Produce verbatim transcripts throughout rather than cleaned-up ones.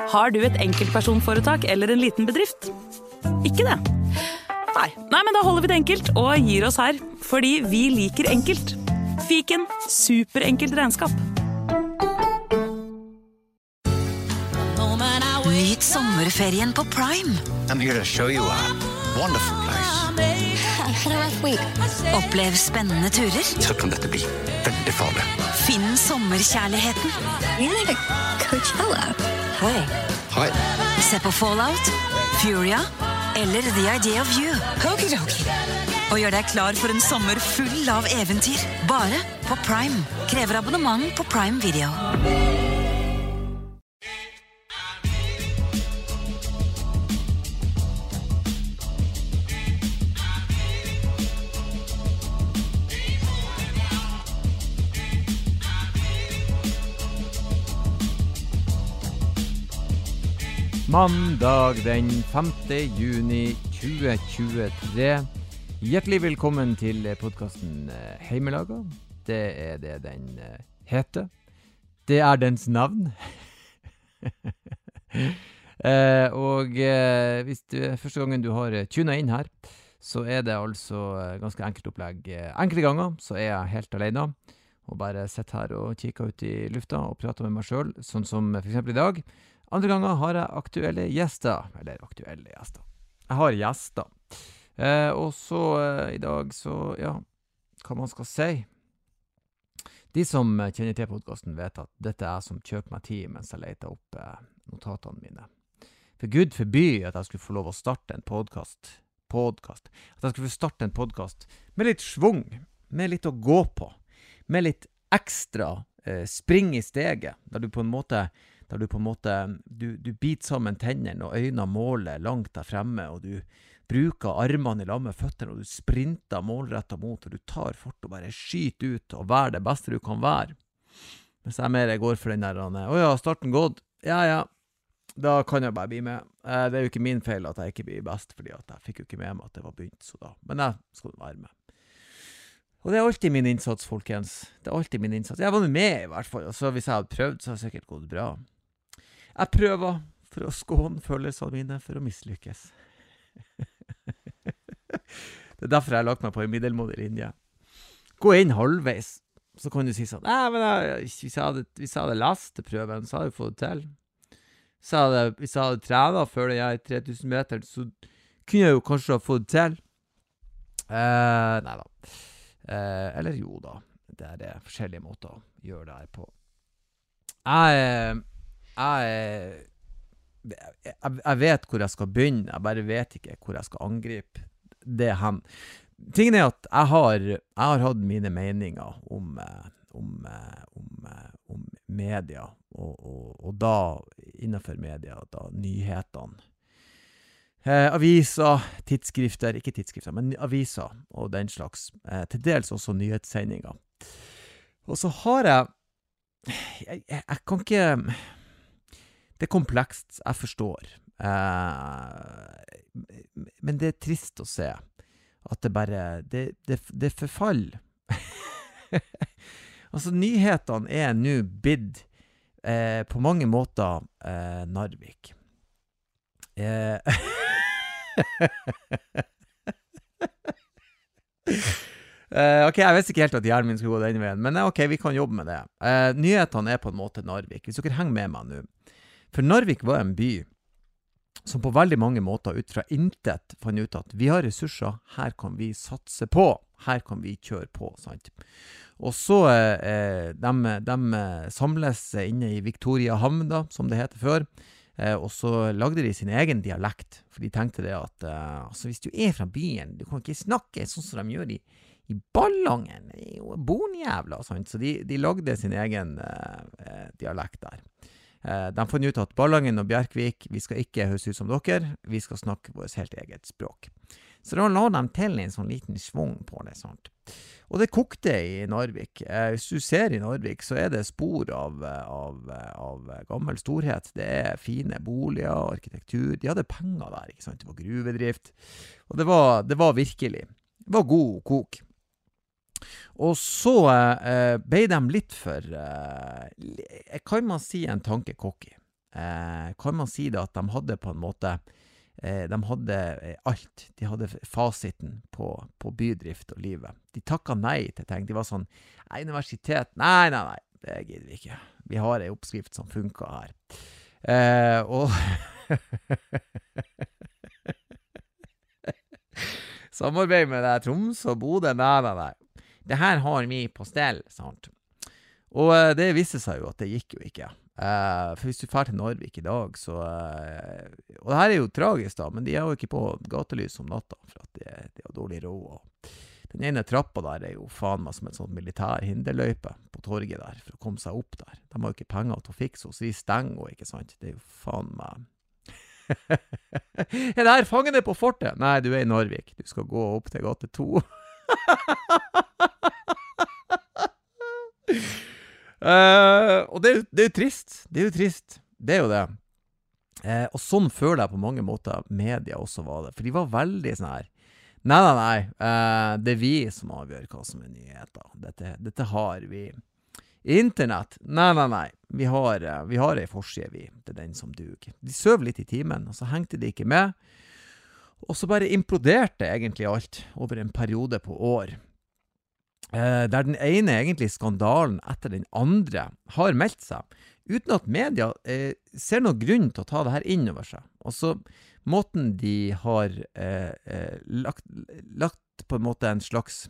Har du et enkeltpersonforetak eller en liten bedrift? Ikke det? Nei. Nei, men da holder vi det enkelt og gir oss her. Fordi vi liker enkelt. Fiken, superenkelt regnskap. Nyt sommerferien på Prime. I'm here to show you a wonderful place. Had a rough week. Opplev spennende turer. Så kan dette bli veldig farlig. Finn sommerkjærligheten. You're like a Coachella. Hi. Hei. Se på Fallout, Furia eller The Idea of You. Okidoki. Og gjør deg klar for en sommer full av eventyr. Bare på Prime. Krever abonnement på Prime Video. Mandag den femte juni tjue tjuetre. Hjertelig velkommen til podcasten Heimelaga. Det er det den heter. Det er dens navn. eh, og eh, hvis du er første gangen du har tunet inn her, så er det altså ganske enkelt opplegg. Enkelte ganger så er jeg helt alene, og bare sitter her og kikker ut i lufta og prater med meg selv, sånn som for eksempel i dag. Andre ganger har jeg aktuelle gjester, eller aktuelle gjester. Jeg har gjester. Eh, og så eh, i dag så, ja, hva man skal si. De som kjenner til podcasten vet at dette er jeg som kjøper meg tid mens jeg leter opp eh, notatene mine. For Gud forby at jeg skulle få lov å starte en podcast. podcast. At jeg skulle få starte en podcast med litt svung, med litt å gå på, med litt ekstra eh, spring i steget, der du på en måte der du på en måte, du, du biter sammen tennene og øynene måler langt der fremme, og du bruker armene i lag med føttene, og du sprinter målrettet mot, og du tar fort og bare skyter ut og vær det beste du kan være. Mens jeg mer går for den der, å ja, starten gått, ja, ja, da kan jeg bare bli med. Eh, det er jo ikke min feil at jeg ikke blir best, fordi at jeg fikk jo ikke med meg at det var begynt, så da, men jeg skal være med. Og det er alltid min innsats, folkens. Det er alltid min innsats. Jeg var med i hvert fall, og så hvis jeg hadde prøvd, så hadde det sikkert gått bra. Jeg prøver for å skåne følelsene mine for å mislykkes. Det er derfor jeg har lagt meg på en middelmådig linje. Gå inn halvveis, så kan du si sånn, nei, men jeg, hvis, jeg hadde, hvis jeg hadde lest til prøven, så hadde jeg fått det til. Så hadde, hvis jeg hadde trenet før jeg er tre tusen meter, så kunne jeg jo kanskje ha fått det til. Eh, nei da. Eh, eller jo da. Det er det forskjellige måter å gjøre det her på. Jeg... Jeg, jeg, jeg vet hvor jeg skal begynne, jeg bare vet ikke hvor jeg skal angripe det hen. Tingen er at jeg har, jeg har hatt mine meninger om, om, om, om media, og, og, og da innenfor media, da nyhetene. Eh, aviser, tidsskrifter, ikke tidsskrifter, men aviser og den slags. Eh, til dels også nyhetssendinger. Og så har jeg, jeg, jeg, jeg kan ikke... Det er komplekst, jeg forstår. Eh, men det er trist å se at det bare, det, det, det forfaller. Altså, nyhetene er nå blitt eh, på mange måter eh, Narvik. Eh, Uh, ok, jeg visste ikke helt at hjernen min skulle gå den veien, men ok, vi kan jobbe med det. Uh, nyhetene er på en måte Narvik, hvis dere henger med meg nå. For Narvik var en by som på veldig mange måter ut fra intet fant ut at vi har ressurser, her kan vi satse på, her kan vi kjøre på, sant? Og så uh, de, de samles inne i Victoria Havn, da, som det heter før, uh, og så lagde de sin egen dialekt, for de tenkte det at uh, altså, hvis du er fra byen, du kan ikke snakke sånn som de gjør i i Ballangen, det er jo bonjævla, sant? Så de, de lagde sin egen eh, dialekt der. Eh, de fant ut at Ballangen og Bjerkvik, vi skal ikke høres ut som dere, vi skal snakke vårt helt eget språk. Så da la de til en sånn liten svung på det, sant? Og det kokte i Narvik. Eh, hvis du ser i Narvik, så er det spor av, av, av gammel storhet. Det er fine boliger, arkitektur, de hadde penger der, ikke sant? Det var gruvedrift, og det var, det var virkelig, det var god kok. Og så eh, ble de litt for, eh, kan man si, en tanke cocky. eh, kan man si det at de hadde på en måte, eh, de hadde alt, de hadde fasiten på, på bydrift og livet. De takket nei til ting, de var sånn, nei, universitet, nei, nei, nei, det gidder vi ikke. Vi har en oppskrift som funker her. Eh, og samarbeid med det Troms og Bodø, nei, nei, nei. Det her har vi på stell, sant? Og uh, det viste seg jo at det gikk jo ikke. Uh, for hvis du fer til Narvik i dag, så... Uh, og det her er jo tragisk da, men de er jo ikke på gatelys om natta, for at de, de har dårlig råd. Og den ene trappa der er jo faen meg som et sånt militær hinderløype på torget der, for å komme seg opp der. De har jo ikke penger til å fikse, så de stenger jo, ikke sant? Det er jo faen meg... Er det her fangene på fortet? Nei, du er i Narvik. Du skal gå opp til gate to. uh, og det er, jo, det er jo trist. Det er jo trist. Det er jo det. Uh, og sånn føler jeg på mange måter media også var det. For de var veldig sånn her. Nei, nei, nei. Uh, det er vi som avgjør hva som er nyheter. Dette, dette har vi. Internett? Nei, nei, nei. Vi har, vi har en forside, vi. Det er den som duger. De søv litt i timen, og så hengte de ikke med. Og så bare imploderte egentlig alt over en periode på år. Eh, der den ene egentlig skandalen etter den andre har meldt seg, uten at media eh, ser noen grunn til å ta det her inn over seg. Og så måten de har eh, eh, lagt, lagt på en måte en slags...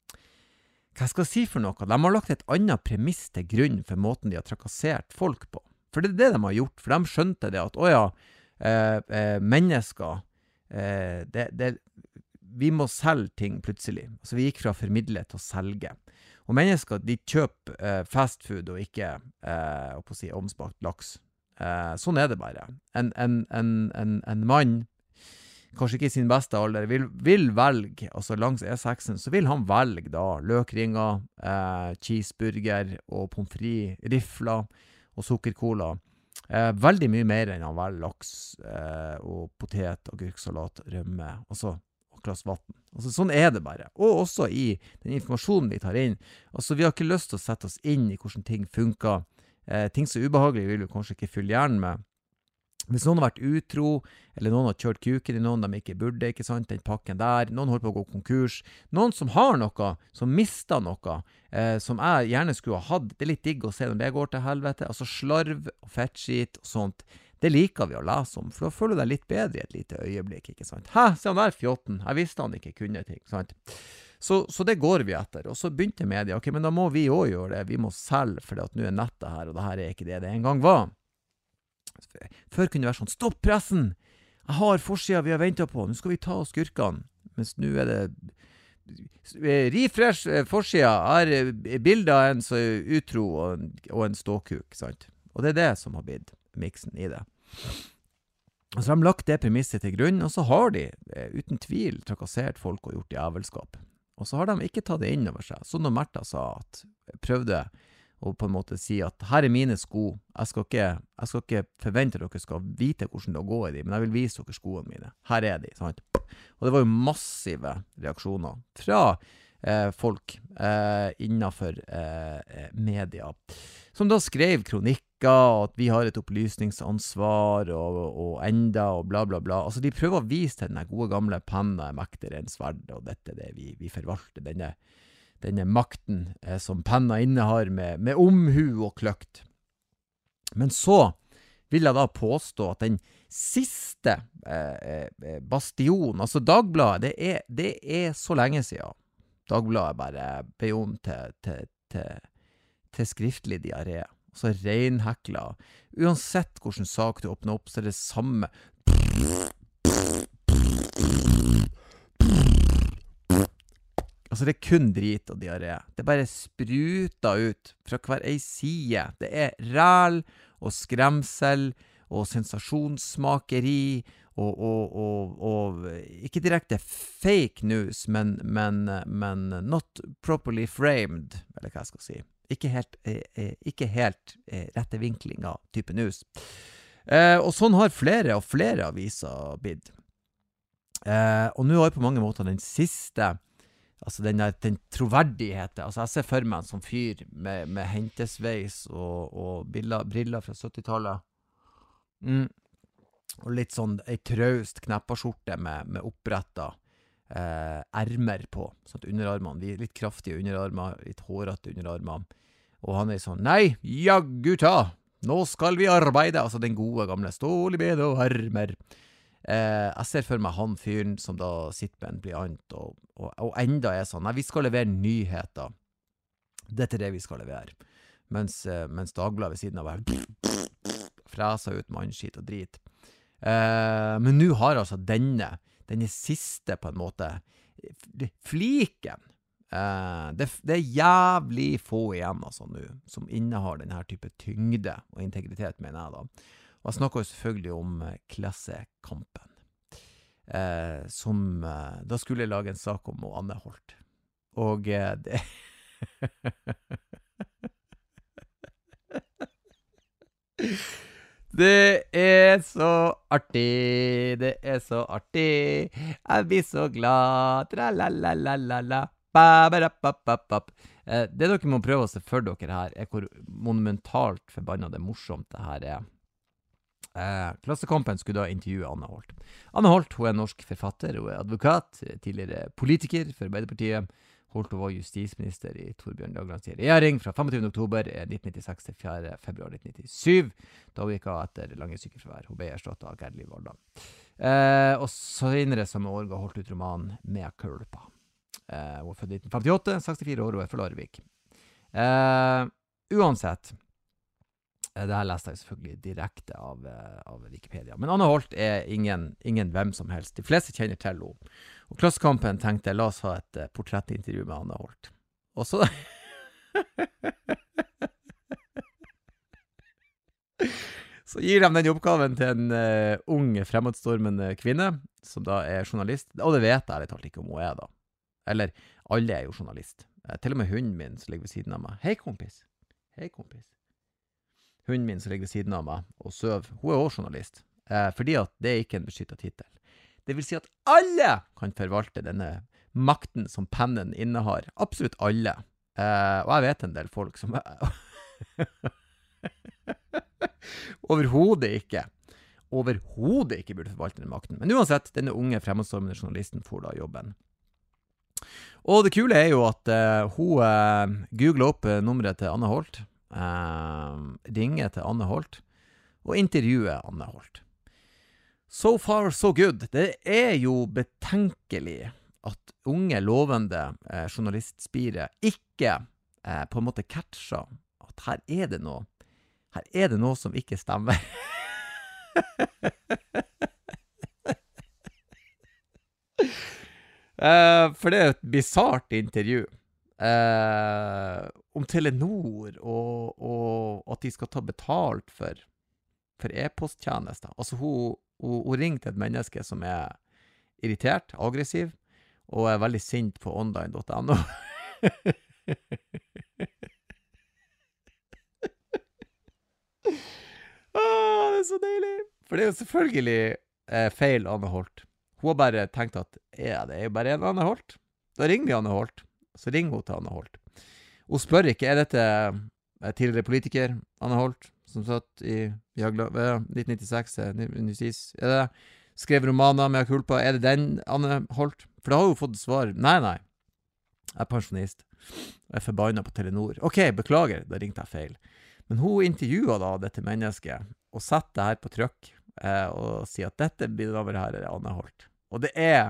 Hva skal jeg si for noe? De har lagt et annet premiss til grunn for måten de har trakassert folk på. For det er det de har gjort. For de skjønte det at, åja, eh, eh, mennesker, eh, det, det, vi må selge ting plutselig. Altså vi gikk fra å formidle til å selge. Og mennesker, de kjøper eh, fast food og ikke, eh, å si, omspakt laks. Eh, sånn er det bare. En, en, en, en, en mann, kanskje ikke i sin beste alder, vil, vil velge, altså langs E seks, så vil han velge da løkringer, eh, cheeseburger og pommes frites, rifler og sukkercola. Eh, veldig mye mer enn han velger laks eh, og potet, agurksalat, rømme, altså og glass vatten. Altså sånn er det bare. Og også i den informasjonen vi tar inn. Altså vi har ikke lyst til å sette oss inn i hvordan ting funker. Eh, ting som er ubehagelig vil vi kanskje ikke fylle hjernen med. Hvis noen har vært utro, eller noen har kjørt kuken i noen de ikke burde, ikke sant, den pakken der, noen holder på å gå konkurs, noen som har noe, som mister noe, eh, som jeg gjerne skulle ha hatt, det er litt digg å se når det går til helvete, altså slarv og fettskit og sånt, det liker vi å lese om, for da føler du deg litt bedre i et lite øyeblikk, ikke sant? Hæ, se han der fjotten, jeg visste han ikke kunne ting, sant? Så, så det går vi etter, og så begynte media, ok, men da må vi også gjøre det, vi må selge, for at nå er nettet her, og det her er ikke det det en gang var. Før kunne det være sånn, stopp pressen, jeg har forsida vi har ventet på, nå skal vi ta skurkene, mens nå er det refresh forsida er bildet av en som er utro og en, og en ståkuk, sant? Og det er det som har blitt miksen i det. Og så har de lagt det premisset til grunn, og så har de uten tvil trakassert folk og gjort jævelskap. Og så har de ikke tatt det inn over seg, sånn når Märtha sa at prøvde og på en måte si at her er mine sko, jeg skal ikke, jeg skal ikke forvente at dere skal vite hvordan det går i dem, men jeg vil vise dere skoene mine. Her er de, sant? Og det var jo massive reaksjoner fra eh, folk eh, innenfor eh, media, som da skrev kronikker, at vi har et opplysningsansvar, og, og enda, og bla bla bla. Altså de prøver å vise til denne gode gamle penna mektigere enn sverd, og dette er det vi, vi forvalter, denne denne makten eh, som penna innehar med, med omhu og kløkt. Men så vil jeg da påstå at den siste eh, bastionen, altså Dagbladet, det er, det er så lenge siden. Dagbladet bare ble om til, til, til, til skriftlig diaré. Så renhekla. Uansett hvordan sak du åpner opp, så er det samme. Altså det er kun drit og diaré. Det bare spruter ut fra hver ei side. Det er ræl og skremsel og sensasjonsmakeri og, og, og, og ikke direkte fake news, men, men, men not properly framed, eller hva jeg skal si. Ikke helt, eh, ikke helt eh, rette vinkling av type news. Eh, og sånn har flere og flere aviser blitt. Eh, og nå har på mange måter den siste, altså den, der, den troverdigheten, altså jeg ser for meg en sånn fyr med, med hentesveis og, og briller, briller fra syttitallet. Mm. Og litt sånn ei traust knepperskjorte med, med oppretta eh, ermer på, sånn at underarmene, litt kraftige underarmer, litt hårete underarmer. Og han er sånn, nei, ja gutta, nå skal vi arbeide, altså den gode gamle stål i ben og ermer. Eh, jeg ser for meg han fyren som da sitter med en blyant, og, og, og enda er sånn, nei, vi skal levere nyheter. Dette er det vi skal levere. Mens, eh, mens Dagbladet ved siden av bare freser ut mannskitt og drit. Uh, men nå har altså denne, denne siste på en måte, fliken, uh, det, det er jævlig få igjen altså nå, som innehar denne type tyngde og integritet, mener jeg da. Og jeg snakker jo selvfølgelig om uh, Klassekampen, uh, som uh, da skulle jeg lage en sak om Anne Holt. Og uh, det... Det er så artig, det er så artig, jeg blir så glad, tra-la-la-la-la-la, ba-ba-da-ba-ba-ba. Eh, det dere må prøve å se for dere her, er hvor monumentalt forbannet det morsomt det her er. Eh, Klassekampen skulle da intervjue Anne Holt. Anne Holt, hun er norsk forfatter, hun er advokat, tidligere politiker for Arbeiderpartiet. Holt var justisminister i Torbjørn Jaglands regjering fra femogtyvende oktober nitten nittiseks til fjerde februar nitten nittisju, da hun gikk av etter lange sykefravær. Hun ble erstattet av Gerd Liv Valda. Eh, og senere samme år ga Holt ut romanen Mea Culpa. Eh, hun er født i nitten femtiåtte, sekstifire år, og er fra Larvik. Eh, uansett, eh, det her leste jeg selvfølgelig direkte av, av Wikipedia. Men Anne Holt er ingen, ingen hvem som helst. De fleste kjenner til henne. Og Klassekampen tenkte, la oss ha et uh, portrettintervju med Anne Holt. Og så... så gir de den oppgaven til en uh, ung, fremadstormende kvinne, som da er journalist. Og det vet jeg ærlig talt ikke om hun er da. Eller, alle er jo journalist. Uh, til og med hunden min som ligger ved siden av meg. Hei kompis. Hei kompis. Hunden min som ligger ved siden av meg og søv, hun er også journalist. Uh, fordi at det er ikke en beskyttet titel. Det vil si at alle kan forvalte denne makten som pennen innehar. Absolutt alle. Eh, og jeg vet en del folk som overhodet ikke, overhodet ikke burde forvalte denne makten. Men uansett, denne unge fremadstormende journalisten får da jobben. Og det kule er jo at eh, hun eh, googler opp eh, nummeret til Anne Holt, eh, ringer til Anne Holt, og intervjuer Anne Holt. So far, so good. Det er jo betenkelig at unge, lovende eh, journalistspire ikke eh, på en måte catcher at her er det noe, her er det noe som ikke stemmer. eh, for det er et bizarrt intervju eh, om Telenor og, og at de skal ta betalt for, for e-posttjenester. Altså hun Hun, hun ringer til et menneske som er irritert, aggressiv, og er veldig sint på online punktum no. ah, det er så deilig! For det er jo selvfølgelig eh, feil Anne Holt. Hun har bare tenkt at ja, det er jo bare en Anne Holt. Da ringer vi Anne Holt. Så ringer hun til Anne Holt. Hun spør ikke, er dette eh, tidligere politiker, Anne Holt? Som satt i Jagla, eh, nitten nittiseks, justis, er det skrev romaner med Kulpa, er det den Anne Holt? For da har hun fått svar, nei, nei, jeg er pensjonist, jeg er forbannet på Telenor. Ok, beklager, da ringte jeg feil. Men hun intervjuet da dette mennesket, og setter det her på trykk, eh, og sier at dette blir over her er Anne Holt. Og det er,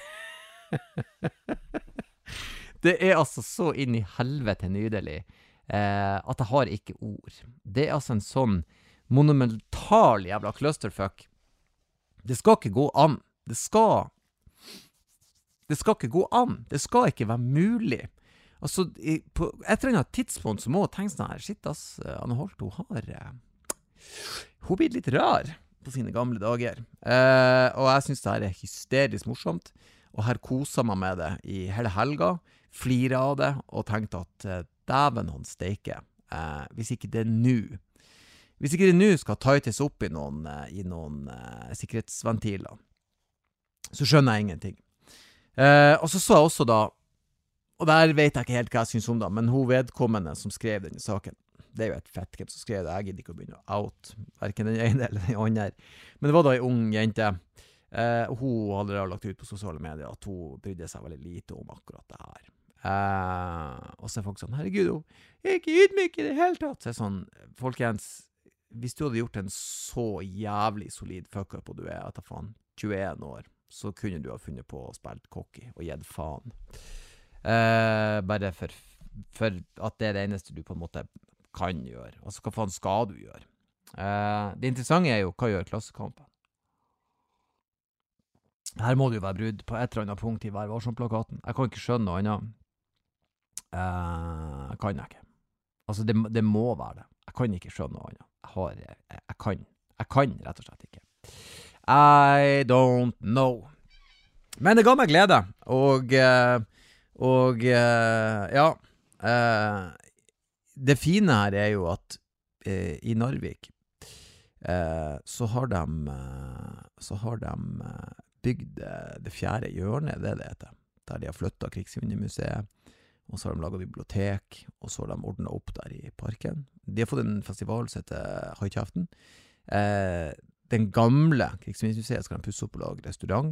det er altså så inn i helvete nydelig, Eh, at jeg har ikke ord. Det er altså en sånn monumental jævla clusterfuck. Det skal ikke gå an. Det skal Det skal ikke gå an. Det skal ikke være mulig. Altså, i, på et eller annet tidspunkt så må jeg tenke sånn her, shit ass, Anne Holt, hun har eh, hun blir litt rar på sine gamle dager. Eh, og jeg synes det her er hysterisk morsomt, og her koser meg med det i hele helga, flirer av det, og tenkte at eh, dæven hans steike, eh, hvis ikke det er nu, hvis ikke det nu skal tightes opp i noen, eh, i noen eh, sikkerhetsventiler, så skjønner jeg ingenting. Eh, og så så jeg også da, og der vet jeg ikke helt hva jeg synes om da, men hun vedkommende som skrev denne saken, det er jo et fett hvem som skrev det, jeg gidder ikke å begynne å out, hverken den ene eller den andre. Men det var da en ung jente, eh, hun hadde lagt ut på sosiale medier at hun brydde seg veldig lite om akkurat det her. Eh, og så er folk sånn, herregud, hun er ikke ydmyk i det hele tatt. Så er sånn, folkens, hvis du hadde gjort en så jævlig solid fuck-up, og du er etter faen tjueen år, så kunne du ha funnet på å spille cocky og gitt faen. Eh, bare for, for at det er det eneste du på en måte kan gjøre. Altså, hva faen skal du gjøre? Eh, det interessante er jo, hva gjør Klassekampen? Her må det jo være brudd på et eller annet punkt i Vær Varsom-plakaten. Jeg kan ikke skjønne noe annet. Eh, jeg kan ikke. Altså, det, det må være det. Jeg kan ikke skjønne noe annet. Jeg har, jeg, jeg kan. Jeg kan rett og slett ikke. I don't know. Men det ga meg glede, og, og ja, det fine her er jo at i Narvik så har de, så har de bygd det fjerde hjørnet, det det heter, der de har flyttet Krigsminnemuseet, og så har de laget bibliotek, og så har de ordnet opp der i parken. De har fått en festival som heter Haikjeften. Eh, Den gamle Krigsminnemuseet skal de pusse opp og lage restaurant.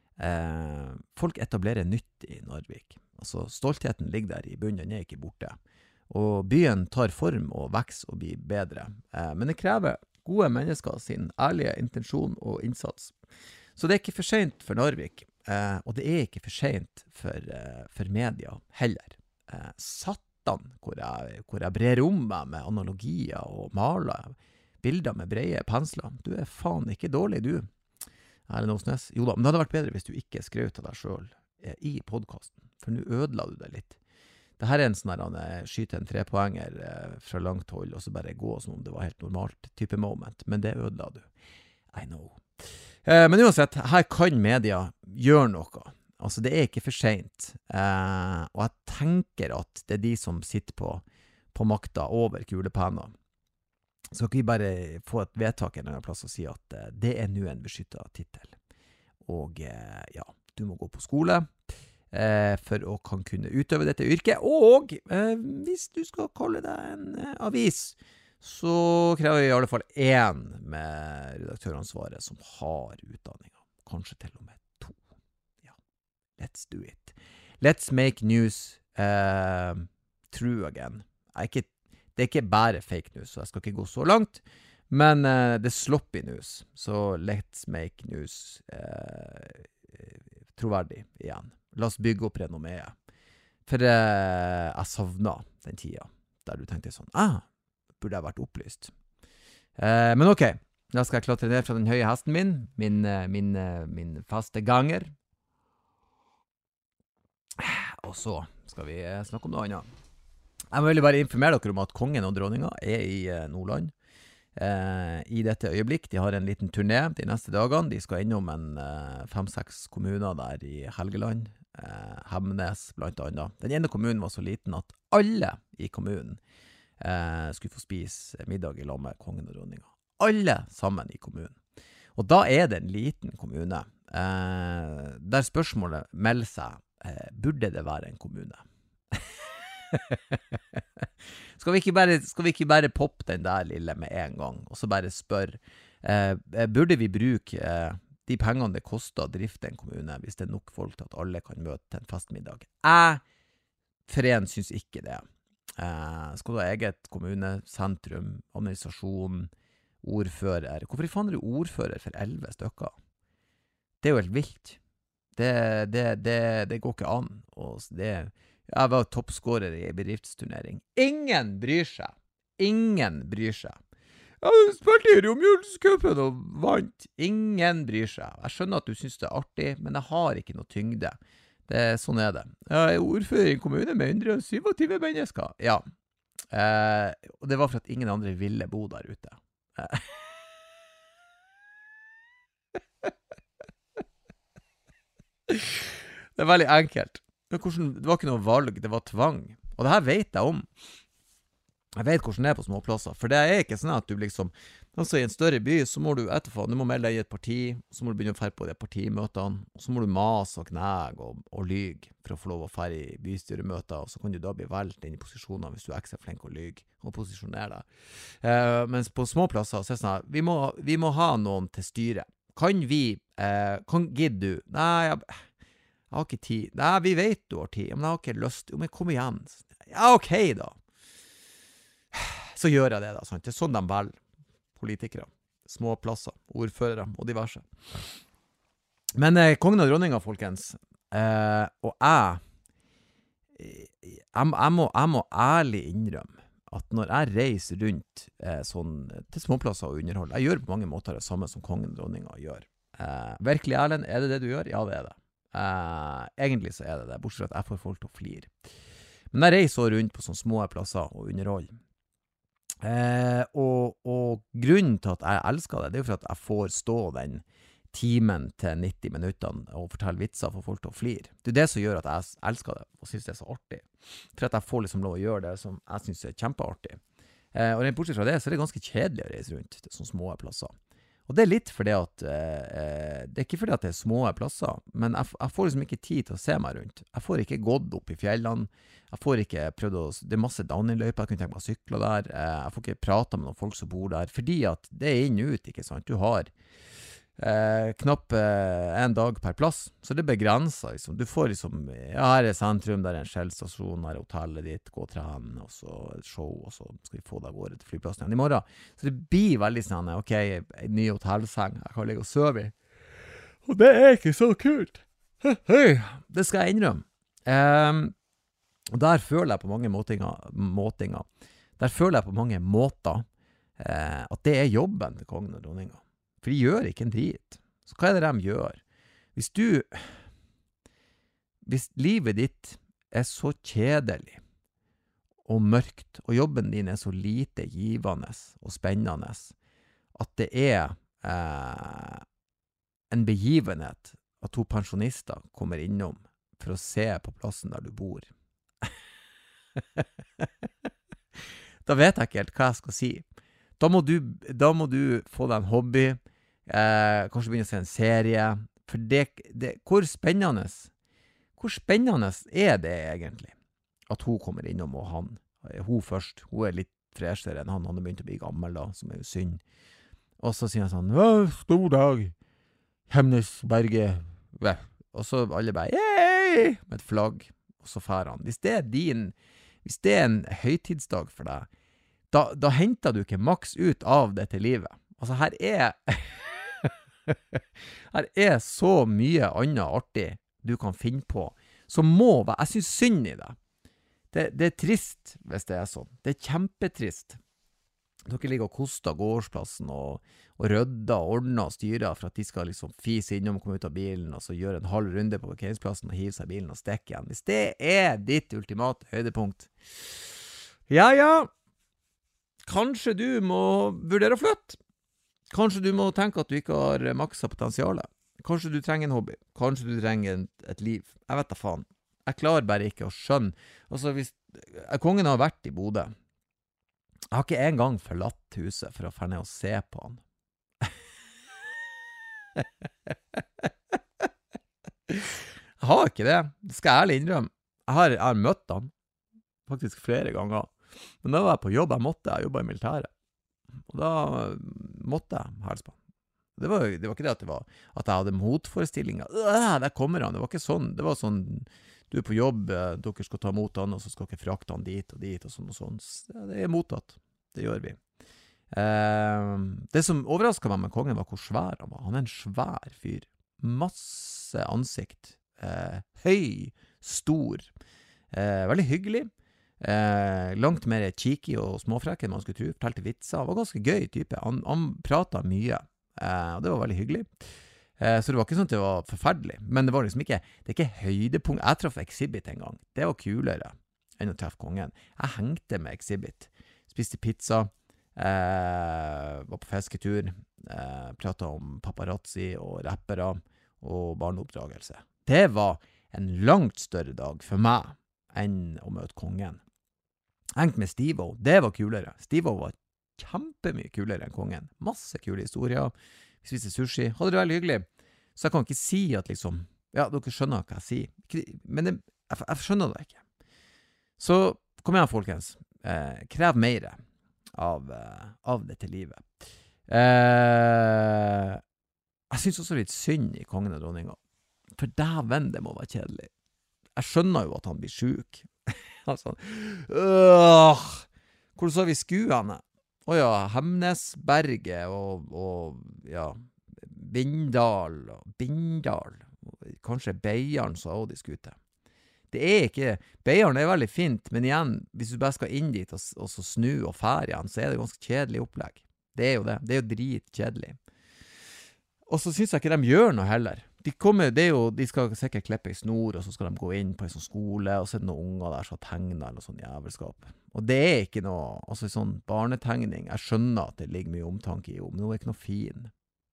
Eh, folk etablerer nytt i Narvik. Altså, stoltheten ligger der i bunnen, den er ikke borte. Og byen tar form og vekser og blir bedre. Eh, men det krever gode mennesker sin ærlige intensjon og innsats. Så det er ikke for sent for Narvik, eh, og det er ikke for sent for, eh, for media heller. Eh, satan, hvor jeg, hvor jeg brer om meg med analogier og maler bilder med breie pensler. Du er faen ikke dårlig, du. Erlend Osnes. Jo da, men det hadde vært bedre hvis du ikke skrev til deg selv eh, i podcasten, for nå ødela du det litt. Dette er en sånn her, han skyter en trepoenger eh, fra langt hold, og så bare gå som om det var helt normalt type moment, men det ødela du. I know. Eh, men uansett, her kan media gjøre noe. Altså, det er ikke for sent. Eh, og jeg tenker at det er de som sitter på, på makta over kulepenna. Så kan vi bare få et vedtak en annen plass og si at uh, det er nå en beskyttet titel. Og uh, ja, du må gå på skole uh, for å kan kunne utøve dette yrket. Og uh, hvis du skal kalle deg en uh, avis, så krever vi i alle fall en med redaktøransvaret som har utdanninger. Kanskje til og med to. Ja, let's do it. Let's make news uh, true again. Jeg er ikke Det er ikke bare fake news, så jeg skal ikke gå så langt, men uh, det er sloppy news, så let's make news uh, troverdig igjen. La oss bygge opp renommeet. For uh, jeg savnet den tida, der du tenkte sånn, ah, burde jeg vært opplyst. Uh, men ok, da skal jeg klatre ned fra den høye hesten min, min, uh, min, uh, min faste ganger. Og så skal vi uh, snakke om noe annet. Jeg vil bare informere dere om at kongen og dronninga er i eh, Nordland eh, i dette øyeblikk. De har en liten turné de neste dagene. De skal innom en eh, fem-seks kommuner der i Helgeland, eh, Hemnes blant annet. Den ene kommunen var så liten at alle i kommunen eh, skulle få spise middag i lag med kongen og dronninga. Alle sammen i kommunen. Og da er det en liten kommune eh, der spørsmålet melder seg, eh, burde det være en kommune? skal, vi ikke bare, skal vi ikke bare poppe den der lille med en gang, og så bare spørre, eh, burde vi bruke eh, de pengene det koster å drifte en kommune, hvis det er nok folk til at alle kan møte en festmiddag? Jeg, for en, synes ikke det. Eh, skal du ha eget kommunesentrum, administrasjon, ordfører? Hvorfor faen er du ordfører for elleve stykker? Det er jo helt vilt. Det, det, det, det går ikke an. Og det Jeg var toppskårer i bedriftsturnering. Ingen bryr seg. Ingen bryr seg. Jeg spilte i Romjulscupen og vant. Ingen bryr seg. Jeg skjønner at du synes det er artig, men jeg har ikke noe tyngde. Det, sånn er det. Jeg er ordfører i en kommune med hundre og tjuesyv mennesker. Ja. Eh, og det var for at ingen andre ville bo der ute. Det er veldig enkelt. Hvordan, det var ikke noe valg, det var tvang. Og det her vet jeg om. Jeg vet hvordan det er på små plasser, for det er ikke sånn at du liksom, altså i en større by, så må du etterfor, du må melde deg i et parti, så må du begynne å fære på de partimøtene, og så må du mase og knæg og, og lyge for å få lov å fære i bystyremøter, og så kan du da bli valgt inn i posisjoner hvis du er ekstra flink å lyge og posisjonere deg. Eh, mens på små plasser, så er det sånn at vi må, vi må ha noen til styre. Kan vi, eh, kan gidde du? Nei, jeg, jeg har ikke tid. Nei, vi vet du har tid, men jeg har ikke lyst. Jo, men kom igjen. Ja, ok da. Så gjør jeg det da, sant? Det er sånn de velger politikere, små plasser, ordførere og diverse. Men eh, kongen og dronninga, folkens, eh, og jeg, jeg, jeg, må, jeg må ærlig innrømme at når jeg reiser rundt eh, sånn, til småplasser og underhold, jeg gjør på mange måter det samme som kongen og dronninga gjør. Eh, virkelig, Erlend, er det det du gjør? Ja, det er det. Eh, egentlig så er det det, bortsett fra at jeg får folk til å flire. Men jeg reiser så rundt på sånne små plasser og underhold. Eh, og, og grunnen til at jeg elsker det, det er jo for at jeg får stå den timen til nitti minuttene og fortelle vitser for folk til å flire. Det er det som gjør at jeg elsker det og synes det er så artig. For at jeg får liksom lov å gjøre det som jeg synes er kjempeartig. Eh, og bortsett fra det, så er det ganske kjedelig å reise rundt til sånne små plasser. Og det er litt fordi at eh, det er ikke fordi at det er små plasser, men jeg, jeg får liksom ikke tid til å se meg rundt. Jeg får ikke gått opp i fjellene. Jeg får ikke prøvd å, det er masse downhill-løyper, jeg kunne tenke meg å sykle der. Eh, jeg får ikke prate med noen folk som bor der, fordi at det er inn ut, ikke sant? Du har eh, knapp eh, en dag per plass, så det begrenser liksom. Du får liksom, ja, her er sentrum, der er en skjellstasjon, her er hotellet ditt, gå og trene, og så et show, og så skal vi få deg av gårde til flyplassen igjen i morgen. Så det blir veldig sånn, ok, en ny hotellseng, jeg kan ligge og sove i. Og det er ikke så kult. Hei, det skal jeg innrømme. Eh, Og der føler jeg på mange måtinger, måtinger. Der føler jeg på mange måter eh, at det er jobben til kongen og dronninga. For de gjør ikke en drit. Så hva er det de gjør? Hvis du, hvis livet ditt er så kjedelig og mørkt, og jobben din er så lite givende og spennende, at det er eh, en begivenhet at to pensjonister kommer innom for å se på plassen der du bor, da vet jeg ikke helt hva jeg skal si. Da må du, da må du få deg en hobby, eh, kanskje begynne å se en serie, for det, det, hvor spennende, hvor spennende er det egentlig, at hun kommer innom, og han, hun først, hun er litt freshere enn han, han har begynt å bli gammel da, som er jo synd. Og så sier han sånn, stor dag, Hemnes Berge, og så alle bare, yay, med et flagg, og så fær han. Hvis det er din, hvis det er en høytidsdag for deg, da, da henter du ikke maks ut av dette livet. Altså her er, her er så mye annet artig du kan finne på, som må være, jeg synes synd i det. Det, det er trist hvis det er sånn. Det er kjempetrist. Dere ligger og koster gårdsplassen og, og rødder og ordner og styrer for at de skal liksom fise innom og komme ut av bilen og så gjøre en halv runde på parkeringsplassen og hive seg i bilen og stekke igjen. Hvis det er ditt ultimate høydepunkt, ja, ja, kanskje du må vurdere å flytte. Kanskje du må tenke at du ikke har maksa potensialet. Kanskje du trenger en hobby. Kanskje du trenger et, et liv. Jeg vet da faen. Jeg klarer bare ikke å skjønne. Altså, hvis kongen har vært i Bodø, jeg har ikke engang forlatt huset for å få ned og se på han. Jeg har ikke det. Det skal jeg ærlig innrømme. Jeg har, jeg har møtt han faktisk flere ganger. Men da var jeg på jobb. Jeg måtte. Jeg jobbet i militæret. Og da måtte jeg helse på han. Det var, det var ikke det at, det var, at jeg hadde motforestillinger. Øh, der kommer han. Det var ikke sånn. Det var sånn, du er på jobb, dere skal ta mot han, og så skal dere frakte han dit og dit, og sånn og sånn. Det er mottatt. Det gjør vi. Eh, det som overrasket meg med kongen var hvor svær han var. Han er en svær fyr. Masse ansikt. Eh, høy, stor. Eh, veldig hyggelig. Eh, langt mer cheeky og småfrekk enn man skulle tro. Fortalte vitser. Han var ganske gøy type. Han, han pratet mye. Eh, og det var veldig hyggelig. Eh, så det var ikke sånn at det var forferdelig. Men det var liksom ikke, det er ikke høydepunkt. Jeg traff Exhibit en gang. Det var kulere enn å treffe kongen. Jeg hengte med Exhibit. Spiste pizza. Eh, var på fisketur. Eh, pratet om paparazzi og rappere og barneoppdragelse. Det var en langt større dag for meg enn å møte kongen. hengt med Steve-O, det var kulere. Steve-O var kjempemye kulere enn kongen. Masse kule historier. Vi spiste sushi, hadde det veldig hyggelig. Så jeg kan ikke si at liksom, ja, dere skjønner hva jeg sier. Men det, jeg, jeg skjønner det ikke. Så kom igjen, folkens. Eh, krev mer av, eh, av dette livet. Eh, jeg synes også litt synd i kongen og dronninga. For dæven, det må være kjedelig. Jeg skjønner jo at han blir syk. Altså, øh, hvor så vi skuene? Åja, Hemnesberget og, og ja, Bindal og Bindal. Kanskje Beiarn så også de skulle til. Det er ikke, Beiarn er veldig fint, men igjen, hvis du bare skal inn dit og, og så snu og fære igjen, så er det ganske kjedelig opplegg. Det er jo det, det er jo dritkjedelig. Og så synes jeg ikke de gjør noe heller. De kommer, det er jo, de skal sikkert klippe i snor, og så skal de gå inn på en sånn skole, og så er det noen unger der som har tegnet eller sånn jævelskap. Og det er ikke noe, altså sånn barnetegning, jeg skjønner at det ligger mye omtanke i jo, men det er ikke noe fin.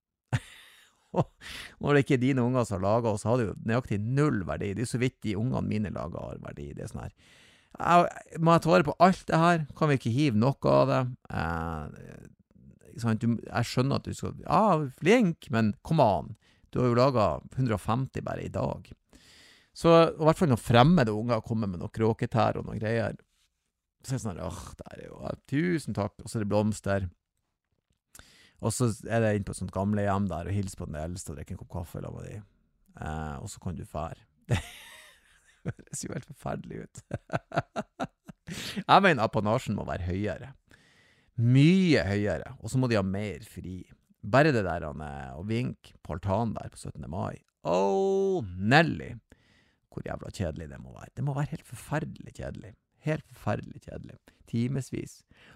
Når det ikke er dine unger som har laget, så har det jo nøyaktig null verdi. Det er så vidt de ungene mine lager har verdi. Det er sånn her. Jeg, må jeg ta vare på alt det her? Kan vi ikke hive noe av det? Eh, sånn, du, jeg skjønner at du skal, ja, flink, men kom an. Du har jo laget hundre og femti bare i dag. Så i hvert fall når fremmede unger kommer med noe kråketær og noe greier, så er det sånn, åh, det er jo, tusen takk, og så er det blomster. Og så er det inn på et sånt gamle hjem der, og hils på den eldste, og drikke en kopp kaffe eller med de. Eh, og så kan du fære. Det høres jo helt forferdelig ut. Jeg mener apanasjen må være høyere. Mye høyere, og så må de ha mer fri. Bare det der å vinke på altanen der på syttende mai. Åh, Nelly! Hvor jævla kjedelig det må være. Det må være helt forferdelig kjedelig. Helt forferdelig kjedelig. Timesvis.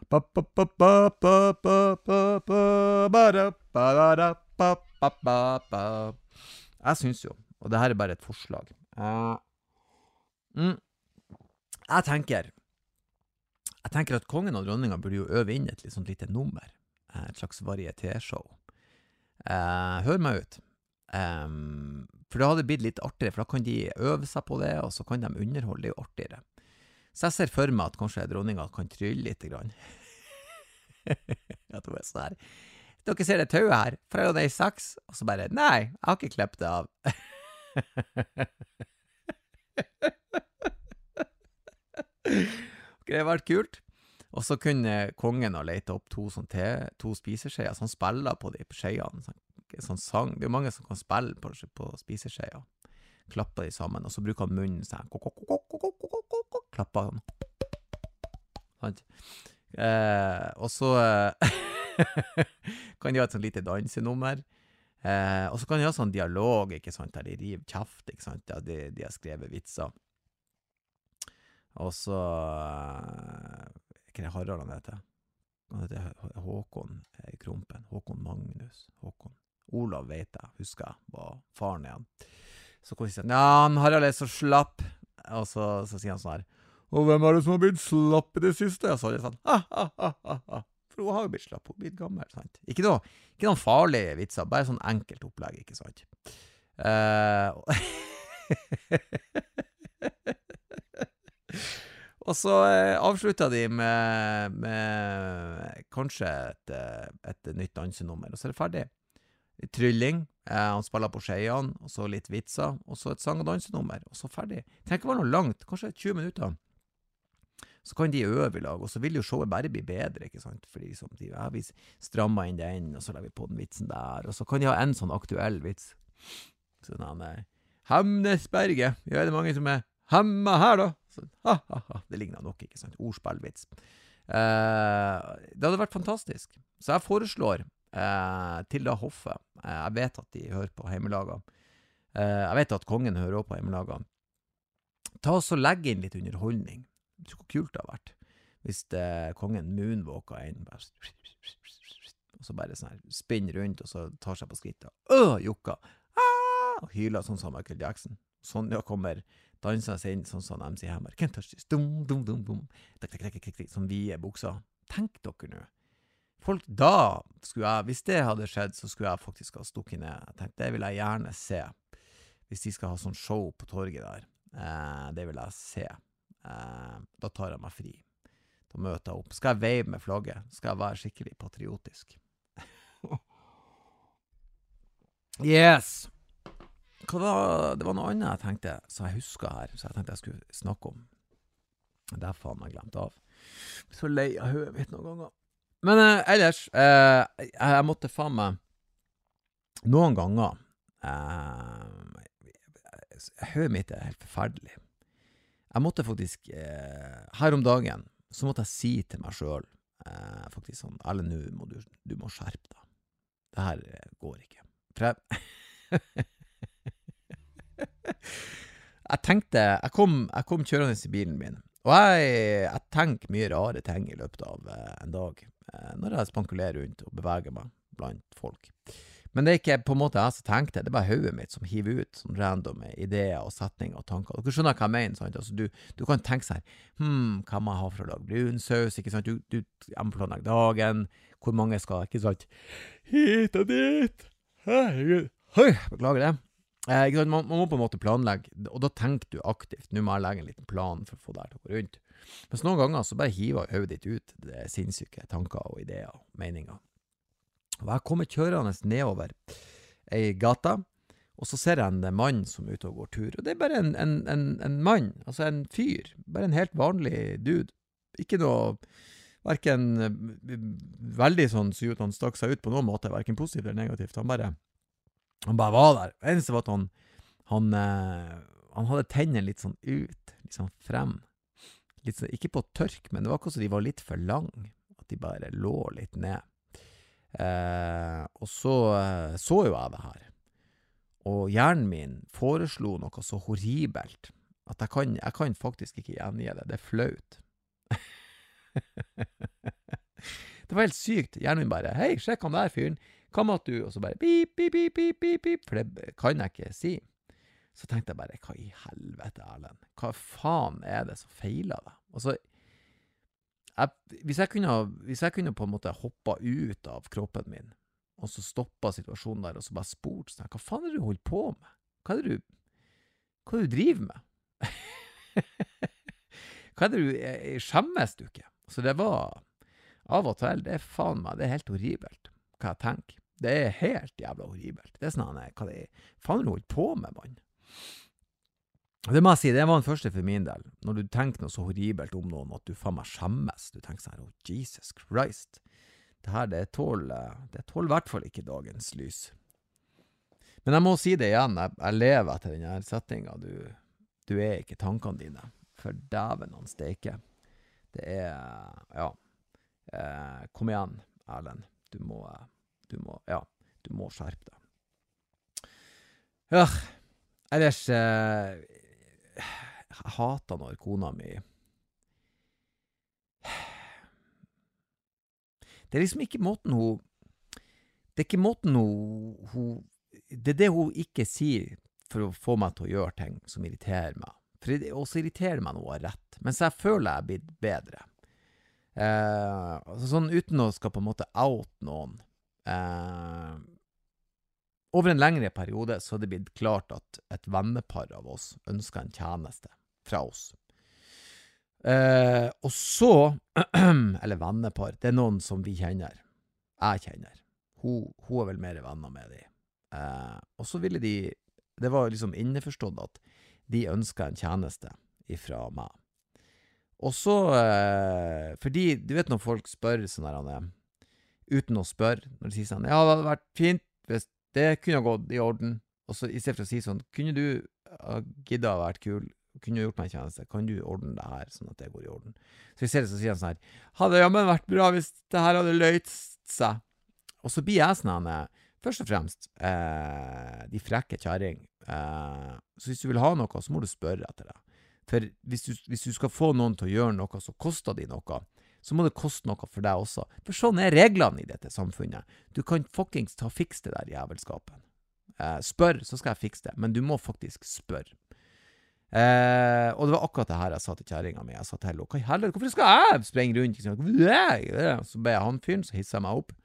Jeg synes jo, og det her er bare et forslag. Uh, mm, jeg tenker, jeg tenker at kongen og dronningen burde jo øve inn et litt sånt lite nummer. Et slags varieté-show. Uh, hør meg ut. Um, for det hadde blitt litt artigere, for da kan de øve seg på det, og så kan de underholde det jo artigere. Så jeg ser for meg at kanskje dronningen kan trylle litt grann. At hun er sånn her. Dere ser det tauet her, fra jo det er seks, og så bare, nei, jeg har ikke klept det av. Det har vært kult. Og så kunne kongen ha lete opp to, sånn te, to spiseskjeer, så han spiller på de på skjeiene, sånn, sånn sang. Det er jo mange som kan spille på, på spiseskjeer. Klapper de sammen, og så bruker han munnen sånn, klapper han. Sånn. Eh, og så kan de ha et sånn lite dansenummer. Eh, og så kan de ha sånn dialog, ikke sant, der de river kjeft, ikke sant, der de, de har skrevet vitser. Og så hva er Harald han heter? Han heter Håkon Krompen. Håkon Magnus. Håkon. Olav vet jeg, husker jeg, var faren igjen. Så kan de si, ja, han Harald er så slapp. Og så, så sier han sånn her, og hvem er det som har blitt slapp i det siste? Og så er det sånn, ha, ha, ha, ha, ha. For hun har jo blitt slapp, hun har blitt gammel, sant? Ikke noe, ikke noen farlige vitser, bare sånn enkelt opplegg, ikke sant? Uh, Og så eh, avslutta de med, med kanskje et, et nytt dansenummer, og så er det ferdig. Trylling, eh, han spiller på skjeiene, og så litt vitser, og så et sang- og dansenummer, og så ferdig. Tenk å være noe langt, kanskje tjue minutter. Så kan de øve i lag, og så vil jo showet bare bli bedre, ikke sant? Fordi som de, ja, vi strammer inn den, og så lager vi på den vitsen der, og så kan de ha en sånn aktuell vits. Sånn han er, Hemnesberget, ja, det er mange som er hemma her da. Så, ha, ha, ha. Det ligner nok, ikke sant? Ordspillvits. Eh, det hadde vært fantastisk. Så jeg foreslår eh, til da hoffet. Eh, jeg vet at de hører på heimelaget. Eh, jeg vet at kongen hører også på heimelaget. Ta oss og legge inn litt underholdning. Jeg tror hvor kult det har vært. Hvis eh, kongen moonwalker inn, bare, og så bare sånn her, spinner rundt, og så tar seg på skrittet. Åh, jukka! Ah! Og hyler sånn som Michael Jackson. Sånn ja, kommer danser seg inn, sånn som M C Hammer. Can't touch this. Dum, dum, dum, dum. Tek, tek, tek, tek, tek, sånn vide bukser. Tenk dere nå. Folk, da skulle jeg, hvis det hadde skjedd, så skulle jeg faktisk ha stukket ned. Jeg tenkte, det vil jeg gjerne se. Hvis de skal ha sånn show på torget der. Eh, det vil jeg se. Eh, da tar jeg meg fri. Da møter jeg opp. Skal jeg veive med flagget? Skal jeg være skikkelig patriotisk? Yes! Hva var, det var noe annet jeg tenkte, så jeg husker her, så jeg tenkte jeg skulle snakke om. Det er faen meg glemt av. Så lei av høyet mitt noen ganger. Men eh, ellers, eh, jeg, jeg måtte faen meg noen ganger eh, høyet mitt er helt forferdelig. Jeg måtte faktisk, eh, her om dagen, så måtte jeg si til meg selv, eh, faktisk sånn, eller nå må du, du må skjerpe deg. Det her eh, går ikke. For jeg, jeg tenkte, jeg kom, jeg kom kjørende i bilen min, og jeg, jeg tenker mye rare ting i løpet av eh, en dag, eh, når jeg spankulerer rundt og beveger meg blant folk. Men det er ikke på en måte jeg som tenkte, det er bare hodet mitt som hiver ut sånn random ideer og setninger og tanker. Dere skjønner hva jeg mener, sant? Altså, du, du kan tenke seg, hmm, hva må jeg ha for å lage brunsaus, ikke sant? Du, du, jeg må planlegge dagen, hvor mange skal, ikke sant? Hit og dit, herregud, høy, beklager det. Eh, ikke sant? Man, man må på en måte planlegge, og da tenker du aktivt, nå må jeg legge en liten plan for å få det her til å gå rundt. Men noen ganger så bare hiver hodet ditt ut, det er sinnssyke tanker og ideer og meninger. Og jeg kommer kjørende nedover ei gata, og så ser jeg en mann som er ute og går tur. Og det er bare en, en, en, en mann, altså en fyr, bare en helt vanlig dude. Ikke noe, hverken veldig sånn, så ut han stakk seg ut på noen måte, hverken positivt eller negativt. Han bare, han bare var der. Det eneste var at han, han, han hadde tennene litt sånn ut, litt sånn frem. Litt sånn, ikke på tørk, men det var akkurat så de var litt for lang, at de bare lå litt ned. Eh, og så eh, så jo jeg det her, og hjernen min foreslo noe så horribelt at jeg kan, jeg kan faktisk ikke gjengi det, det er flaut. Det var helt sykt. Hjernen min bare, hei, sjekk han der fyren, hva måtte du? Og så bare, pip, pip, pip, pip, pip, pip, for det kan jeg ikke si. Så tenkte jeg bare, hva i helvete, Erlend? Hva faen er det som feiler deg? Og så Jeg, hvis, jeg kunne, hvis jeg kunne på en måte hoppa ut av kroppen min, og så stoppa situasjonen der, og så bare spurt, sånn, hva faen er det du holder på med? Hva er det du, hva er det du driver med? Hva er det du, skjemmes du ikke? Så det var, av og til, det er faen meg, det er helt horribelt, hva jeg tenker. Det er helt jævla horribelt. Det er sånn, hva det er, faen er det du holder på med, mann? Det må jeg si, det var den første for min del. Når du tenker noe så horribelt om noen, at du faen meg skjemmes. Du tenker sånn, oh Jesus Christ. Det her, det tål, det tål i hvert fall ikke dagens lys. Men jeg må si det igjen, jeg, jeg lever etter denne settingen. Du, du er ikke tankene dine. For dæven han steker. Det er, ja, eh, kom igjen, Erlend. Du må, du må, ja, du må skjerpe deg. Ja, ellers, eh, jeg hater når kona mi det er liksom ikke måten hun det er ikke måten hun, hun det er det hun ikke sier for å få meg til å gjøre ting som irriterer meg, for det også irriterer meg noe rett, mens jeg føler jeg er blitt bedre eh, altså sånn uten å skal på en måte out noen eh, over en lengre periode så er det blitt klart at et vennepar av oss ønsker en tjeneste fra oss. Eh, og så, eller vennepar, det er noen som vi kjenner. Jeg kjenner. Hun, hun er vel mer venner med de. Eh, og så ville de, det var liksom innforstått at de ønsker en tjeneste ifra meg. Og så, eh, fordi du vet når folk spør sånn her, uten å spørre, når de sier sånn, ja, det hadde vært fint hvis det kunne ha gått i orden, og så i stedet for å si sånn, kunne du ha giddet ha vært kul, kunne du gjort meg en tjeneste, kan du ordne det her, sånn at det går i orden. Så i stedet så sier han sånn her, hadde jammen vært bra hvis det her hadde løyt seg. Og så blir jeg sånn her, først og fremst, eh, de frekke kjæring. Eh, så hvis du vil ha noe, så må du spørre etter det. For hvis du, hvis du skal få noen til å gjøre noe, så koster de noe, så må det koste noe for deg også. For sånn er reglene i dette samfunnet. Du kan fuckings ta fiks det der jævelskapen. Eh, spør, så skal jeg fikse det. Men du må faktisk spørre. Eh, og det var akkurat det her jeg sa til kjæringen min. Jeg sa til henne, hva i helvete, hvorfor skal jeg sprenge rundt? Så ble jeg han fyren, så hisset jeg meg opp.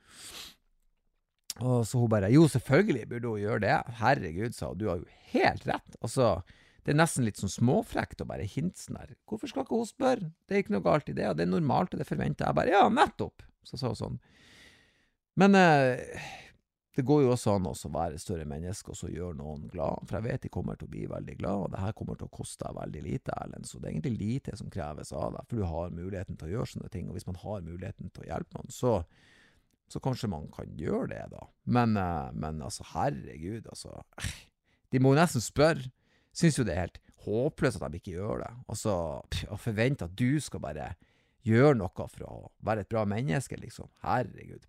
Og så hun bare, jo selvfølgelig burde hun gjøre det. Herregud, sa hun, du har jo helt rett. Altså, det er nesten litt sånn småfrekt å bare hinte sånn der. Hvorfor skal ikke hun spørre? Det er ikke noe galt i det, og det er normalt, og det forventer jeg bare. Ja, nettopp! Så sa hun sånn. Men eh, det går jo også an å være større menneske, og så gjøre noen glad. For jeg vet de kommer til å bli veldig glad, og det her kommer til å koste deg veldig lite, Erlend. Så det er egentlig lite som kreves av deg, for du har muligheten til å gjøre sånne ting. Og hvis man har muligheten til å hjelpe noen, så, så kanskje man kan gjøre det da. Men, eh, men altså, herregud, altså. De må jo nesten spørre. Synes jo det er helt håpløst at de ikke gjør det. Og så å forvente at du skal bare gjøre noe for å være et bra menneske, liksom. Herregud.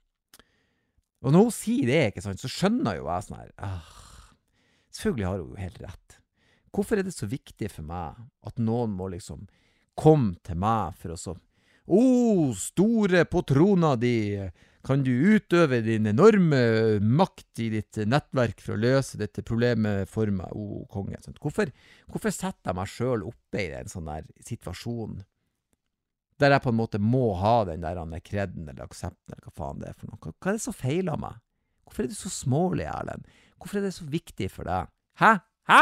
Og når hun sier det, ikke sant, så skjønner jo jeg sånn her, ah, selvfølgelig har hun jo helt rett. Hvorfor er det så viktig for meg at noen må liksom komme til meg for å så, å, store på trona di, kan du utøve din enorme makt i ditt nettverk for å løse dette problemet for meg, å, konge. Hvorfor, hvorfor setter jeg meg selv oppe i en sånn der situasjon, der jeg på en måte må ha den der kredden eller aksepten, eller hva faen det er for noe? Hva er det så feil av meg? Hvorfor er det så smålig, Erlend? Hvorfor er det så viktig for deg? Hæ? Hæ?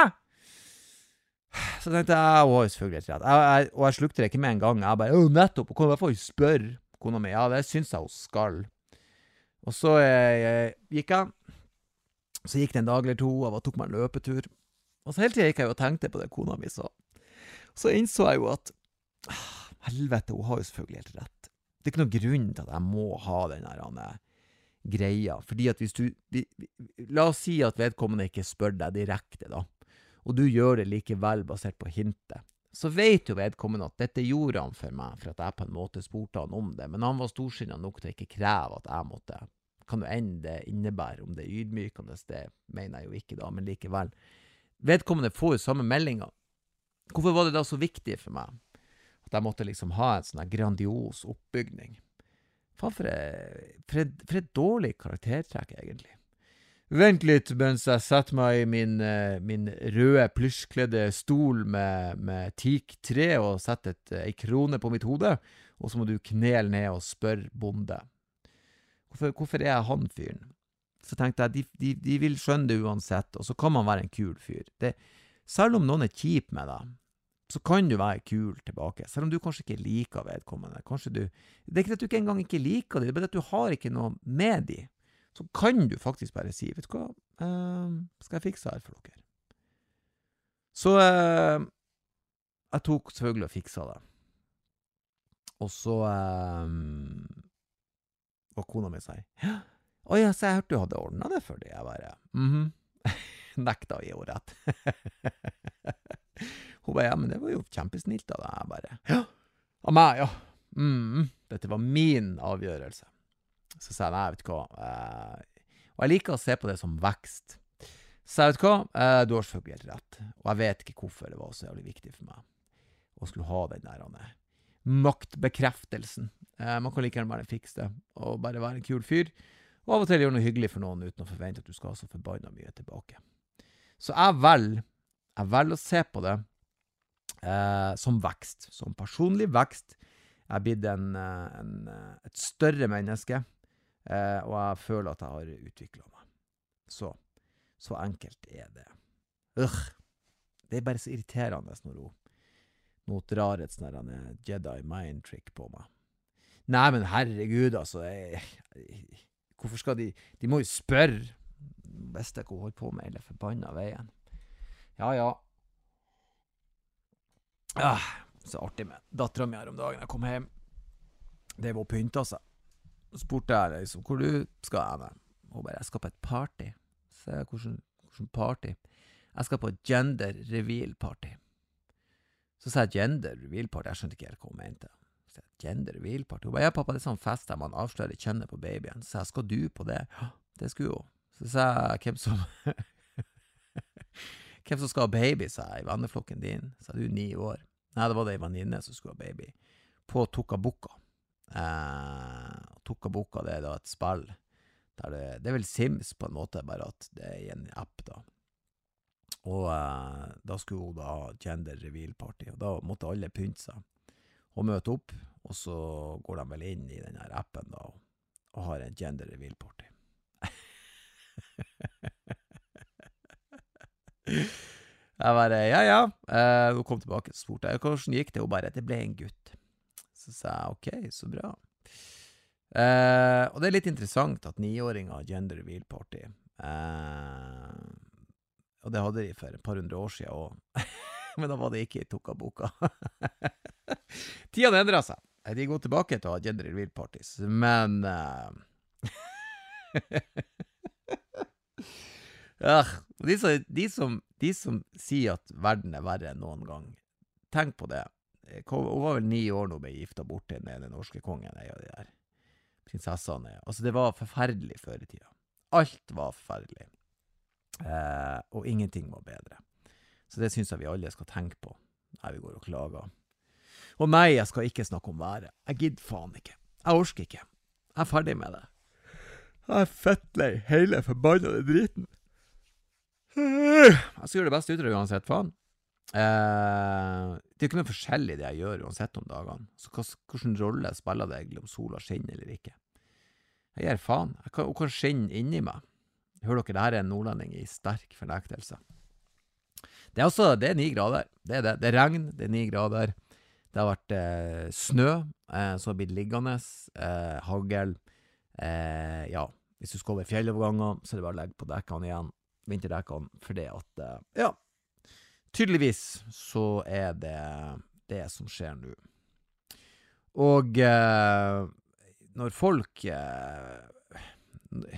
Så tenkte jeg, å, selvfølgelig helt rett. Jeg, jeg, og jeg slukte det ikke med en gang. Jeg bare, å, nettopp, og kan i hvert fall spørre kona mi. Ja, det synes jeg hun skal. Og så eh, gikk jeg, så gikk det en dag eller to, og jeg tok meg en løpetur. Og så hele tiden gikk jeg og tenkte på det kona mi sa. Så innså jeg jo at, helvete, hun har jo selvfølgelig helt rett. Det er ikke noen grunn til at jeg må ha den her Anne, greia. Fordi at hvis du, vi, vi, la oss si at vedkommende ikke spør deg direkte da, og du gjør det likevel basert på hintet, så vet jo vedkommende at dette gjorde han for meg, for at jeg på en måte spurte han om det, men han var storsinnet nok til å ikke kreve at jeg måtte. Kan du ende det innebære, om det er ydmykende, det mener jeg jo ikke da, men likevel. Vedkommende får jo samme meldinger. Hvorfor var det da så viktig for meg? At jeg måtte liksom ha en sånn grandios oppbygning. Faen, for, for, for et dårlig karaktertrekk, egentlig. Vent litt mens jeg setter meg i min, min røde plysjkledde stol med, med teak tre og setter et, en krone på mitt hode, og så må du knele ned og spørre bonde. Hvorfor, hvorfor er jeg han fyren? Så tenkte jeg, de, de, de vil skjønne det uansett, og så kan man være en kul fyr. Det, selv om noen er kjip med deg, så kan du være kul tilbake, selv om du kanskje ikke liker vedkommende. Kanskje du, det er ikke at du ikke engang ikke liker det, det er bare at du har ikke noe med de. Så kan du faktisk bare si, vet du hva, uh, skal jeg fikse her for dere? Så uh, jeg tok selvfølgelig og fiksa det. Og så uh, og kona mi sier, ja, å ja, så jeg hørte du hadde ordnet det for det. Jeg bare, mhm, nekta å gi henne rett. Hun bare, ja, men det var jo kjempesnilt av deg. Jeg bare, ja, av meg, ja. Mm, dette var min avgjørelse. Så sa jeg, nei, vet du hva, eh, og jeg liker å se på det som vekst. Så jeg vet du hva, eh, du har selvfølgelig helt rett, og jeg vet ikke hvorfor det var så jævlig viktig for meg å skulle ha den der Anne, maktbekreftelsen. Eh, man kan like gjerne bare fikse det, og bare være en kul fyr, og av og til gjøre noe hyggelig for noen uten å forvente at du skal ha så forbannet mye tilbake. Så jeg velger, jeg velger å se på det eh, som vekst, som personlig vekst. Jeg er blitt en, en, et større menneske, Eh, og jeg føler at jeg har utviklet meg. Så, så enkelt er det. Ugh. Det er bare så irriterende når hun, når hun drar et sånn Jedi mind trick på meg. Nei, men herregud, altså. Jeg, jeg, hvorfor skal de, de må jo spørre. Visste jeg hva hun holdt på med hele forbannet veien. Ja, ja. Ah, så artig med datteren min her om dagen. Jeg kom hjem. Det var pynta seg. Så spurte jeg liksom, hvor du skal jeg med? Hun bare, jeg skal på et party. Så jeg, hvordan, hvordan party? Jeg skal på et gender reveal party. Så sa jeg, gender reveal party? Jeg skjønte ikke helt hva hun mente. Så jeg, gender reveal party? Hun bare, ja pappa, det er sånn fest der man avslører kjønnet på babyen. Så jeg, skal du på det? Ja, det skulle hun. Så sa jeg, hvem som... hvem som skal ha baby, sa jeg, i venneflokken din? Så du ni år. Nei, det var det en venninne som skulle ha baby. På Tokaboka. Eh, Tokaboka, det er da et spill der det, det er vel Sims på en måte, bare at det er i en app da, og eh, da skulle hun da ha gender reveal party, og da måtte alle pynte seg og møte opp, og så går de vel inn i den her appen da, og, og har en gender reveal party. Jeg bare, ja, ja. Eh, hun kom tilbake og spurte jeg, hvordan gikk det? Hun bare, det ble en gutt. Så sa jeg, ok, så bra. Eh, og det er litt interessant at niåringer har gender reveal party. Eh, og det hadde de for et par hundre år siden også. Men da var det ikke i Tukka-boka. Tiden endret seg. De går tilbake til å ha gender reveal parties. Men... Uh... ja, de, som, de, som, de som sier at verden er verre enn noen gang, tenk på det. Hun var vel ni år nå ble gifta bort til den norske kongen, og de der prinsessene. Altså, det var forferdelig før i tida. Alt var forferdelig. Eh, og ingenting var bedre. Så det synes jeg vi alle skal tenke på når vi går og klager. Og nei, jeg skal ikke snakke om været. Jeg gidder faen ikke. Jeg orsker ikke. Jeg er ferdig med det. Jeg er fettlei hele forbannede driten. Jeg skal gjøre det beste ut av det uansett, faen. Eh, det er ikke noe forskjellig det jeg gjør uansett om dagene. Så hvilken rolle spiller det egentlig om sola skinner eller ikke? Jeg gir faen. Jeg kan, hun kan skinne inni meg. Hører dere, det her er en nordlending i sterk fornektelse. Det er også, det er ni grader. Det er det. Det er regn, det er ni grader. Det har vært eh, snø, eh, så har blitt liggende, eh, hagel. Eh, ja, hvis du skal over fjelloverganger, så er det bare å legge på dekkene igjen, vinterdekkene, for det at, eh, ja, tydeligvis så er det det som skjer nå. Og eh, når folk... Eh,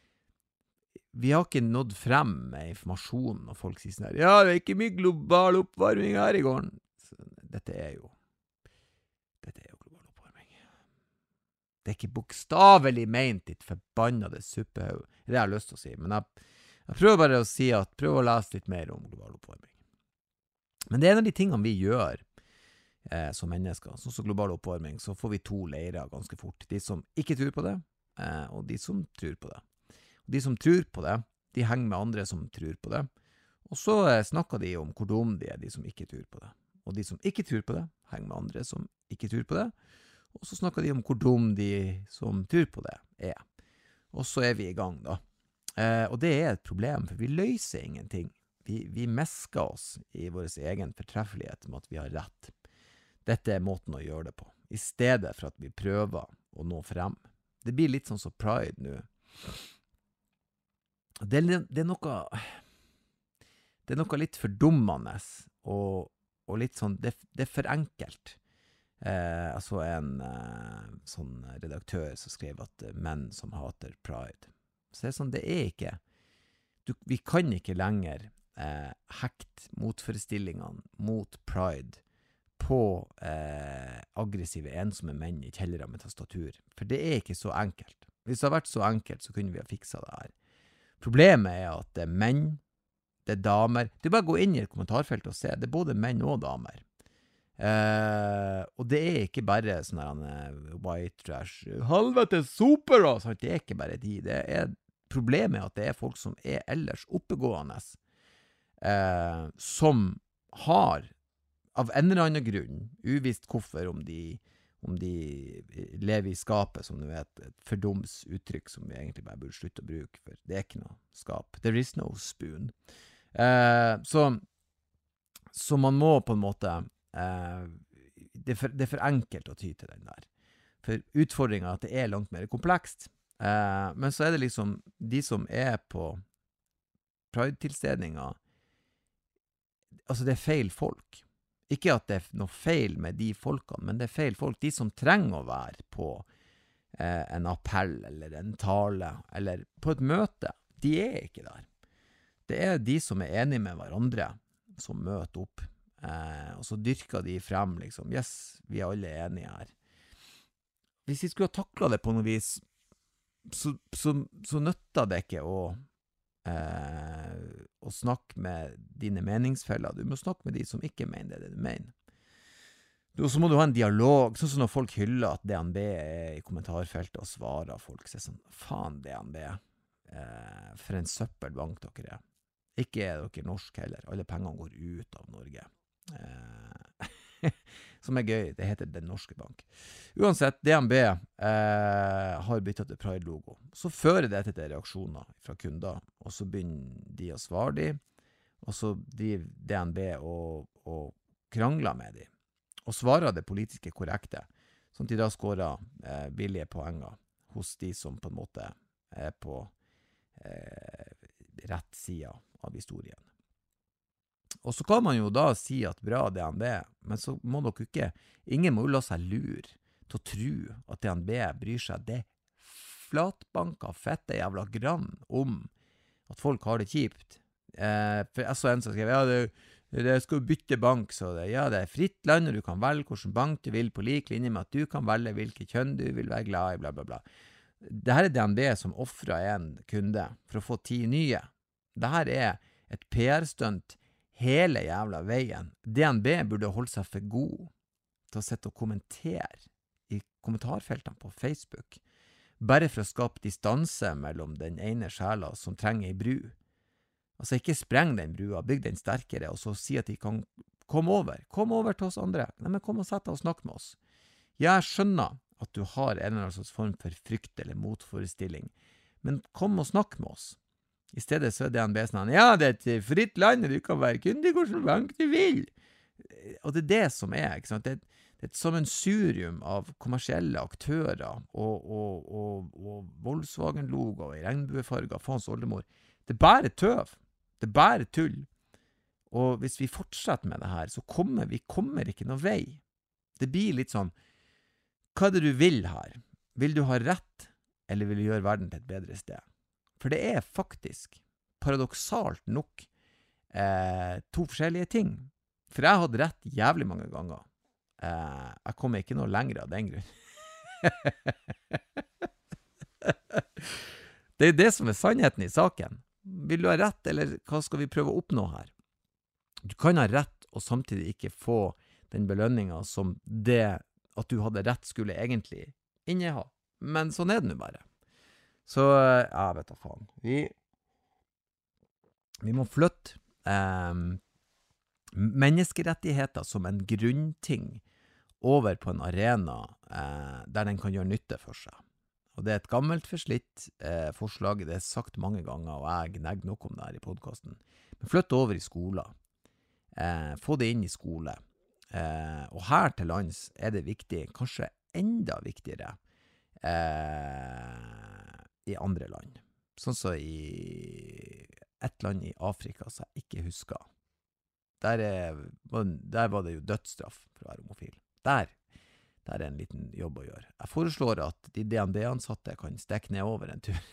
vi har ikke nådd frem med informasjon når folk sier sånn her, ja, det er ikke mye global oppvarming her i gården. Så dette er jo, dette er jo global oppvarming. Det er ikke bokstavelig ment ditt forbannede suppehaug. Det har jeg lyst til å si, men jeg, jeg prøver bare å si at, prøv å lese litt mer om global oppvarming. Men det er en av de tingene vi gjør eh, som mennesker, sånn som global oppvarming, så får vi to leirer ganske fort. De som ikke tror på det, eh, og de som tror på det. De som tror på det, de henger med andre som tror på det. Og så eh, snakker de om hvor dum de er, de som ikke tror på det. Og de som ikke tror på det, henger med andre som ikke tror på det. Og så snakker de om hvor dum de som tror på det er. Og så er vi i gang da. Eh, og det er et problem, for vi løser ingenting. Vi, vi mesker oss i vår egen fortreffelighet med at vi har rett. Dette er måten å gjøre det på. I stedet for at vi prøver å nå frem. Det blir litt sånn som Pride nå. Det, det er noe det er noe litt fordummende og, og litt sånn det, det er for enkelt eh, altså en eh, sånn redaktør som skrev at eh, menn som hater Pride, så det er sånn, det er ikke du, vi kan ikke lenger eh, hekt motforestillingene mot Pride på eh, aggressive ensomme menn i kjellere med tastatur, for det er ikke så enkelt. Hvis det har vært så enkelt, så kunne vi ha fikset det her. Problemet er at det er menn, det er damer. Du bare gå inn i et kommentarfelt og se. Det er både menn og damer. Eh, og det er ikke bare sånne uh, white trash, helvete sopere, sant? Det er ikke bare de. Det er, problemet er at det er folk som er ellers oppegående, eh, som har, av en eller annen grunn, uvisst hvorfor, om de om de lever i skapet, som du vet, et fordums uttrykk som vi egentlig bare burde slutte å bruke, for det er ikke noe skap. There is no spoon. Eh, så, så man må på en måte, eh, det, er for, det er for enkelt å ty til den der. For utfordringen er at det er langt mer komplekst. Eh, men så er det liksom, de som er på Pride-tilstelninger, altså det er feil folk. Ikke at det er noe feil med de folkene, men det er feil folk. De som trenger å være på eh, en appell, eller en tale, eller på et møte, de er ikke der. Det er de som er enige med hverandre, som møter opp. Eh, og så dyrker de frem, liksom, yes, vi er alle enige her. Hvis vi skulle ha taklet det på noe vis, så, så, så nytter det ikke å Eh, og snakk med dine meningsfeller. Du må snakke med de som ikke mener det du mener. Du, så må du ha en dialog, sånn som når folk hyller at D N B er i kommentarfeltet og svarer folk, så er sånn, faen D N B, eh, for en søppelbank dere er. Ikke er dere norsk heller, alle pengene går ut av Norge. Eh, som er gøy, det heter Den Norske Bank. Uansett, D N B eh, har byttet til Pride-logo. Så fører dette til reaksjoner fra kunder, og så begynner de å svare de, og så driver D N B og, og krangler med dem, og svarer det politiske korrekte, sånn at de da skårer eh, billige poenger hos de som på en måte er på eh, rett sida av historien. Og så kan man jo da si at bra D N B, men så må dere ikke, ingen må jo la seg lure til å tro at D N B bryr seg det flatbanka fette jævla grann om at folk har det kjipt. Eh, for jeg så en som skrev, ja, det, det skal bytte bank, så det, ja, det er fritt land, og du kan velge hvilken bank du vil på lik linje med at du kan velge hvilket kjønn du vil være glad i, bla bla bla. Dette er D N B som offrer en kunde for å få ti nye. Dette er et P R-stunt hele jævla veien. D N B burde holde seg for god til å sette og kommentere i kommentarfeltene på Facebook, bare for å skape distanse mellom den ene sjela som trenger ei bru. Altså ikke spreng den brua, bygg den sterkere, og så si at de kan komme over. Kom over til oss andre. Nei, men kom og sett deg og snakk med oss. Jeg skjønner at du har en eller annen slags form for frykt eller motforestilling, men kom og snakk med oss. I stedet så er D N B sånn, ja, det er et fritt land, du kan være kunde i hvilken bank du vil. Og det er det som er, ikke sant? Det er, det er et sammensurium av kommersielle aktører og, og, og, og Volkswagen-logo i regnbuefarger, faens oldemor. Det er bare tøv. Det er bare tull. Og hvis vi fortsetter med det her, så kommer vi kommer ikke noe vei. Det blir litt sånn, hva er det du vil her? Vil du ha rett, eller vil du gjøre verden til et bedre sted? For det er faktisk, paradoksalt nok, eh, to forskjellige ting. For jeg hadde rett jævlig mange ganger. Eh, jeg kommer ikke noe lenger av den grunn. Det er det som er sannheten i saken. Vil du ha rett, eller hva skal vi prøve å oppnå her? Du kan ha rett, og samtidig ikke få den belønningen som det at du hadde rett skulle egentlig inneha. Men sånn er det nå bare. Så, ja, vet du faen. Vi, vi må flytte eh, menneskerettigheter som en grunnting over på en arena eh, der den kan gjøre nytte for seg. Og det er et gammelt forslitt eh, forslag, det er sagt mange ganger, og jeg gnegger nok om det her i podcasten. Men flytt over i skolen. Eh, få det inn i skole. Eh, og her til lands er det viktig, kanskje enda viktigere, eh, i andre land. Sånn så i et land i Afrika som jeg ikke husker. Der, er, der var det jo dødsstraff for å være homofil. Der, der er en liten jobb å gjøre. Jeg foreslår at de D N B-ansatte kan stekke ned over en tur.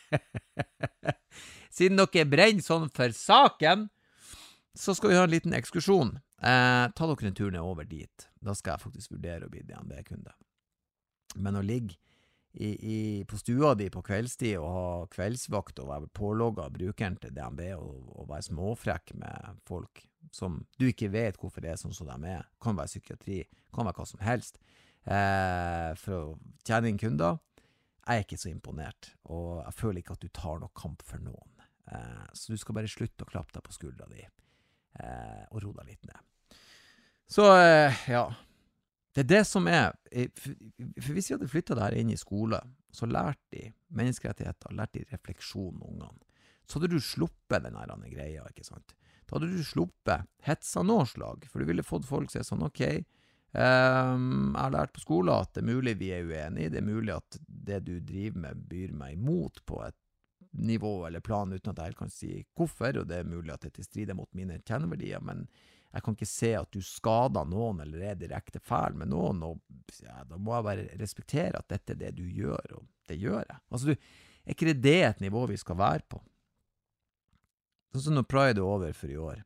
Siden dere brenner sånn for saken, så skal vi ha en liten ekskursjon. Eh, ta dere en tur ned over dit. Da skal jeg faktisk vurdere å bli D N B-kunde. Men å ligge I, i, på stua di på kveldstid og ha kveldsvakt og være pålogget av brukeren til D N B og, og være småfrekk med folk som du ikke vet hvorfor det er sånn som de er. Kan være psykiatri, kan være hva som helst. Eh, for å tjene inn kunder. Jeg er ikke så imponert, og jeg føler ikke at du tar noe kamp for noen. Eh, så du skal bare slutte å klappe deg på skuldra di eh, og ro deg litt ned. Så, eh, ja... Det er det som er, for hvis vi hadde flyttet det her inn i skole, så lærte de menneskerettigheter, lærte de refleksjon med ungene. Så hadde du sluppet den her greia, ikke sant? Da hadde du sluppet hetsa nåslag, for du ville fått folk til å si sånn, ok, um, jeg har lært på skolen at det er mulig vi er uenige, det er mulig at det du driver med byr meg imot på et nivå eller plan uten at jeg kan si hvorfor, og det er mulig at det strider mot mine kjerneverdier, men jeg kan ikke se at du skader noen eller er direkte fæl med noen, og ja, da må jeg bare respektere at dette er det du gjør, og det gjør jeg. Altså, du, er ikke det det et nivå vi skal være på? Sånn som når Pride er over for i år,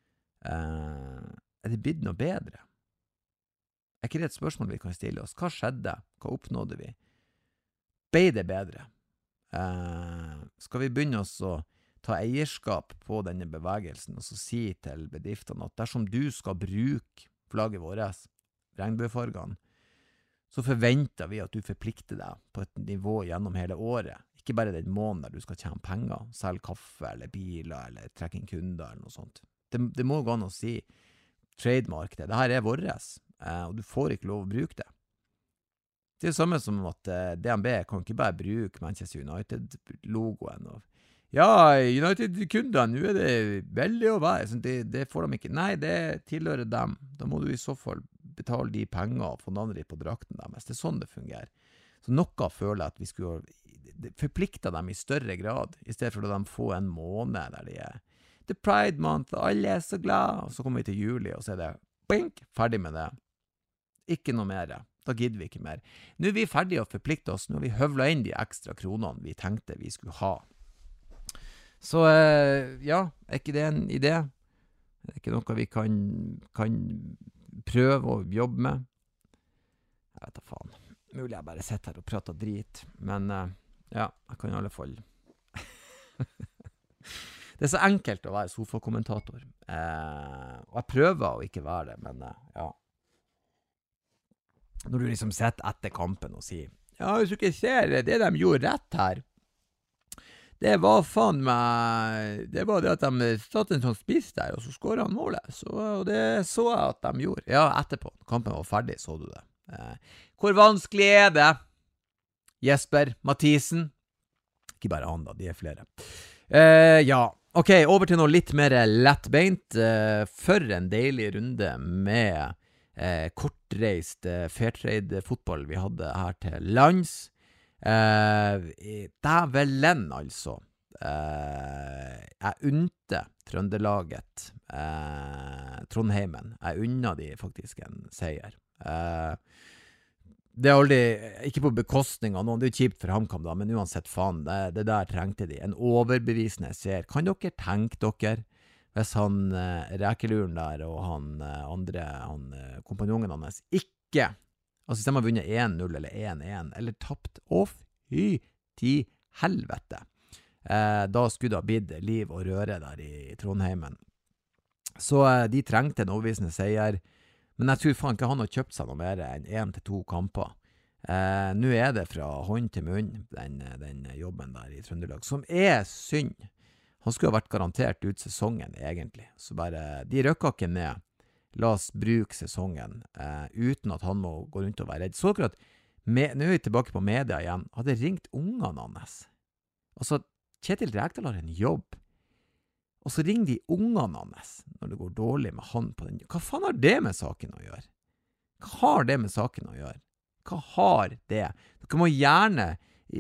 eh, er det blitt noe bedre? Er ikke det et spørsmål vi kan stille oss? Hva skjedde? Hva oppnådde vi? Ble det bedre? Eh, skal vi begynne oss å ta eierskap på denne bevegelsen, og så si til bedriftene at dersom du skal bruke flagget vårt, regnbuefargene, så forventer vi at du forplikter deg på et nivå gjennom hele året. Ikke bare den måneden der du skal tjene penger, selge kaffe eller biler eller trekke inn kunder eller noe sånt. Det, det må gå an å si trademark det. Dette er vårt, eh, og du får ikke lov å bruke det. Det er det samme som at eh, D N B kan ikke bare bruke Manchester United-logoen og ja, United-kundene, nå er det veldig å være, sånn, det, det får de ikke. Nei, det tilhører dem. Da må du i så fall betale de penger og få navnet ditt på drakten deres. Det er sånn det fungerer. Så noe føler jeg at vi skulle forplikte dem i større grad, i stedet for at de får en måned der de er The Pride Month, alle er så glad, og så kommer vi til juli, og så er det bink, ferdig med det. Ikke noe mer. Da gidder vi ikke mer. Nå er vi ferdige å forplikte oss. Nå har vi høvlet inn de ekstra kronene vi tenkte vi skulle ha. Så ja, er ikke det en idé? Det er ikke noe vi kan, kan prøve å jobbe med? Jeg vet da faen. Mulig jeg bare sitter her og prater drit. Men ja, jeg kan i alle fall. Det er så enkelt å være sofakommentator. Eh, og jeg prøver å ikke være det, men ja. Når du liksom sitter etter kampen og sier ja, hvis du ikke ser det, det de gjorde rett her, det var faen meg, det var det at de satt en sånn spiss der, og så skåret han målet, så, og det så jeg at de gjorde. Ja, etterpå, kampen var ferdig, så du det. Eh, hvor vanskelig er det? Jesper Mathisen? Ikke bare han da, de er flere. Eh, ja, ok, over til noe litt mer lettbeint. Eh, for en deilig runde med Eh, kortreist eh, fairtrade-fotball vi hadde her til lands. Eh, Dævelen, altså. Eh, jeg unnte Trøndelaget, eh, Trondheimen. Jeg unna de faktisk en seier. Eh, det er aldri, ikke på bekostning av noen, det er jo kjipt for HamKam da, men uansett faen, det, det der trengte de. En overbevisende seier. Kan dere tenke dere hvis han eh, rekeluren der og han eh, andre, han eh, kompanjongen hans, ikke, altså hvis de har vunnet én null eller én én, eller tapt, å fy til helvete, eh, da skulle det ha blitt liv og røre der i, i Trondheimen. Så eh, de trengte en overbevisende seier, men jeg tror faen ikke han har kjøpt seg noe mer enn én til to kamper. Eh, nå er det fra hånd til munn, den, den jobben der i Trøndelag, som er synd. Han skulle ha vært garantert ut sesongen, egentlig. Så bare, de røkker ikke ned. La oss bruke sesongen, eh, uten at han må gå rundt og være redd. Så akkurat, med, nå er vi tilbake på media igjen, hadde ringt ungene hans. Altså, Kjetil Rekdal har en jobb. Og så ringer de ungene hans, når det går dårlig med han på den. Hva faen har det med saken å gjøre? Hva har det med saken å gjøre? Hva har det? Dere må gjerne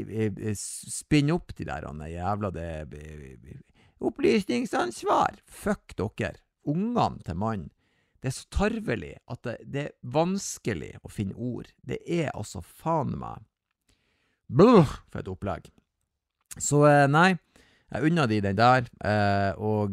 spinne opp de der jævla det opplysningsansvar. Fuck dere. Ungene til mann. Det er så tarvelig at det, det er vanskelig å finne ord. Det er altså faen meg Blå, for et opplegg. Så nei, jeg unner de den der, og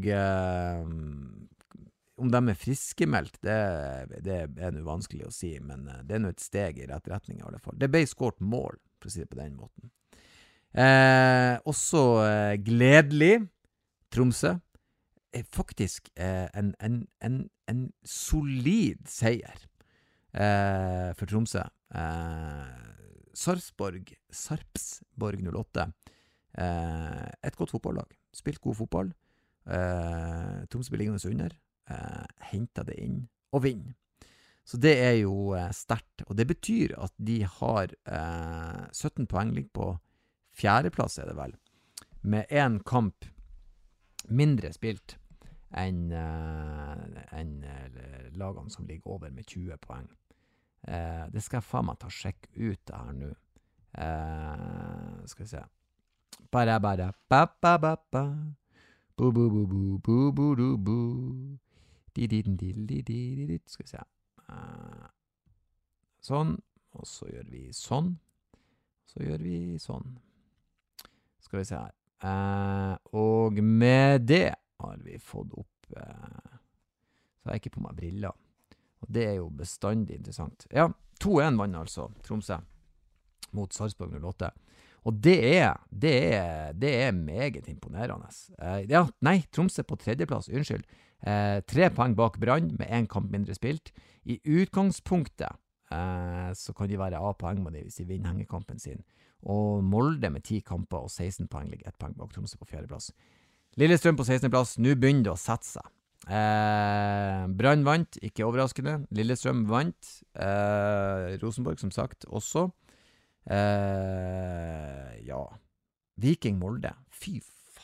om de er fiskemeldt, det, det er noe vanskelig å si, men det er noe et steg i rett retning i alle fall. Det ble skåret mål, for å si det på den måten. Eh, også eh, gledelig, Tromsø, er faktisk eh, en, en, en, en solid seier eh, for Tromsø. Eh, Sarpsborg, Sarpsborg null åtte, eh, et godt fotballag, spilt god fotball, eh, Tromsø blir liggende under, eh, hentet det inn og vinner. Så det er jo eh, sterkt, og det betyr at de har eh, sytten poeng ligger på fjerdeplass, er det vel, med en kamp mindre spilt enn eh, en, eh, lagene som ligger over med tjue poeng. Eh, det skal jeg faen meg ta sjekk ut det her nå. Eh, skal vi se. Bare, bare, ba, ba, ba, ba. Bu, bu, bu, bu, bu, bu, bu, bu. Di, di, di, di, di, di, di. Skal vi se. Uh, sånn, og så gjør vi sånn, så gjør vi sånn, skal vi se her, uh, og med det har vi fått opp, uh, så har jeg ikke på meg briller, og det er jo bestandig interessant. Ja, to en vann altså, Tromsø, mot Sarpsborg null åtte, og det er, det er, det er meget imponerende. Uh, ja, nei, Tromsø på tredjeplass, unnskyld, Eh, tre poeng bak Brann med en kamp mindre spilt. I utgangspunktet eh, så kan de være av poeng med det hvis de vinner hengekampen sin. Og Molde med ti kamper og seksten poeng ligger ett poeng bak Tromsø på fjerdeplass. Lillestrøm på sekstende plass, nå begynner det å sette seg. Eh, Brann vant, ikke overraskende. Lillestrøm vant. Eh, Rosenborg som sagt også. Eh, ja, Viking Molde. Fy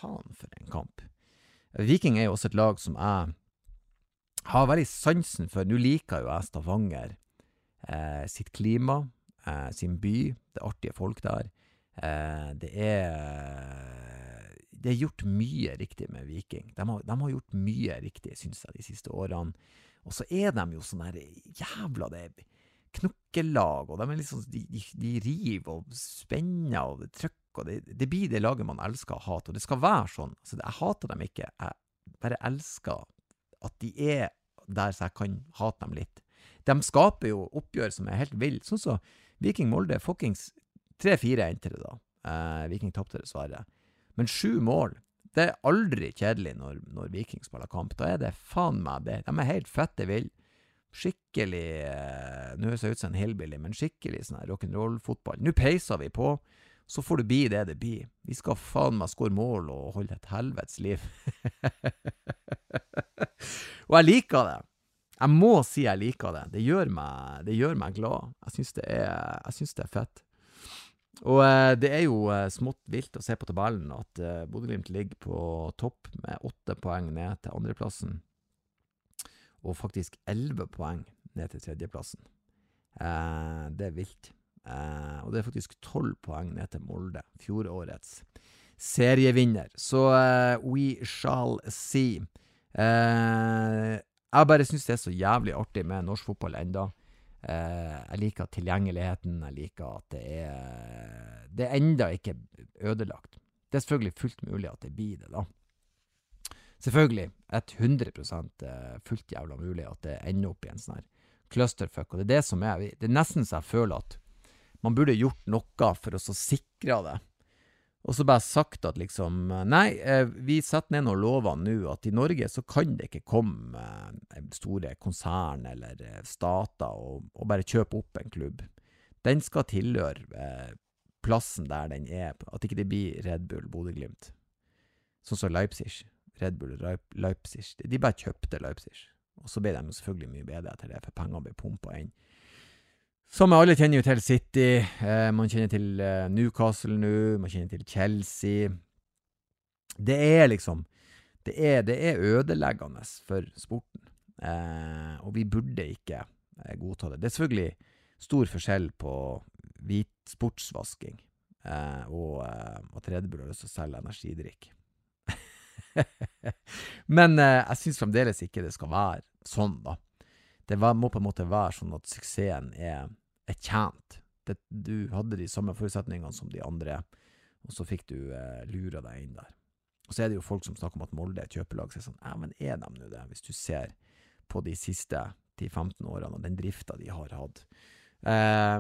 faen for en kamp. Viking er jo også et lag som jeg har veldig sansen for. Nå liker jo jeg Stavanger, eh, sitt klima, eh, sin by, det artige folk der. Eh, det er det er gjort mye riktig med Viking. De har, de har gjort mye riktig, synes jeg, de siste årene. Og så er de jo sånn her jævla det knukkelag, og de er liksom, de, de, de river og spenner og trykker, og det, det blir det laget man elsker å hate, og det skal være sånn. Altså, jeg hater dem ikke, jeg bare elsker at de er der så jeg kan hate dem litt. De skaper jo oppgjør som er helt vild, sånn så Viking Molde, fuckings tre fire endte det da. Eh, Viking tappte dessverre. Men sju mål, det er aldri kjedelig når, når Viking spiller kamp. Da er det faen meg det. De er helt fette vill. Skikkelig, eh, nå høres jeg ut som en hillbilly, men skikkelig sånn her rock'n'roll-fotball. Nå peiser vi på, så får det bli det det blir. Vi skal faen meg skåre mål og holde et helvetes liv. Og jeg liker det. Jeg må si jeg liker det. Det gjør meg, det gjør meg glad. Jeg synes det er, jeg synes det er fett. Og eh, det er jo eh, smått vilt å se på tabellen at eh, Bodø/Glimt ligger på topp med åtte poeng ned til andreplassen, og faktisk elleve poeng ned til tredjeplassen. Eh, det er vilt. Eh, og det er faktisk tolv poeng ned til Molde, fjorårets serievinner. Så eh, we shall see. Eh, jeg bare synes det er så jævlig artig med norsk fotball enda. Uh, jeg liker tilgjengeligheten, jeg liker at det er det er enda ikke ødelagt. Det er selvfølgelig fullt mulig at det blir det da. Selvfølgelig, et hundre prosent fullt jævla mulig at det ender opp i en sånn her clusterfuck, og det er det som er, det er nesten så jeg føler at man burde gjort noe for å så sikre det. Og så bare sagt at liksom, nei, vi setter ned noen lover nå, at i Norge så kan det ikke komme store konsern eller stater og, og bare kjøpe opp en klubb. Den skal tilhøre eh, plassen der den er, at ikke det blir Red Bull, Bodø/Glimt. Sånn som Leipzig, Red Bull, Leipzig, de bare kjøpte Leipzig. Og så ble de selvfølgelig mye bedre etter det, for pengene ble pumpet inn. Som alle kjenner jo til City, eh, man kjenner til eh, Newcastle nå, man kjenner til Chelsea. Det er liksom, det er, det er ødeleggende for sporten, eh, og vi burde ikke eh, godta det. Det er selvfølgelig stor forskjell på hvit sportsvasking eh, og eh, at Red Bull har lyst til å selge energidrikk. Men eh, jeg synes fremdeles ikke det skal være sånn da. Det var, må på en måte være sånn at suksessen er er tjent. Det, du hadde de samme forutsetningene som de andre, og så fikk du eh, lura deg inn der. Og så er det jo folk som snakker om at Molde er et kjøpelag, så er det sånn, ja, men er de nå det? Hvis du ser på de siste ti til femten årene, og den drifta de har hatt. Eh,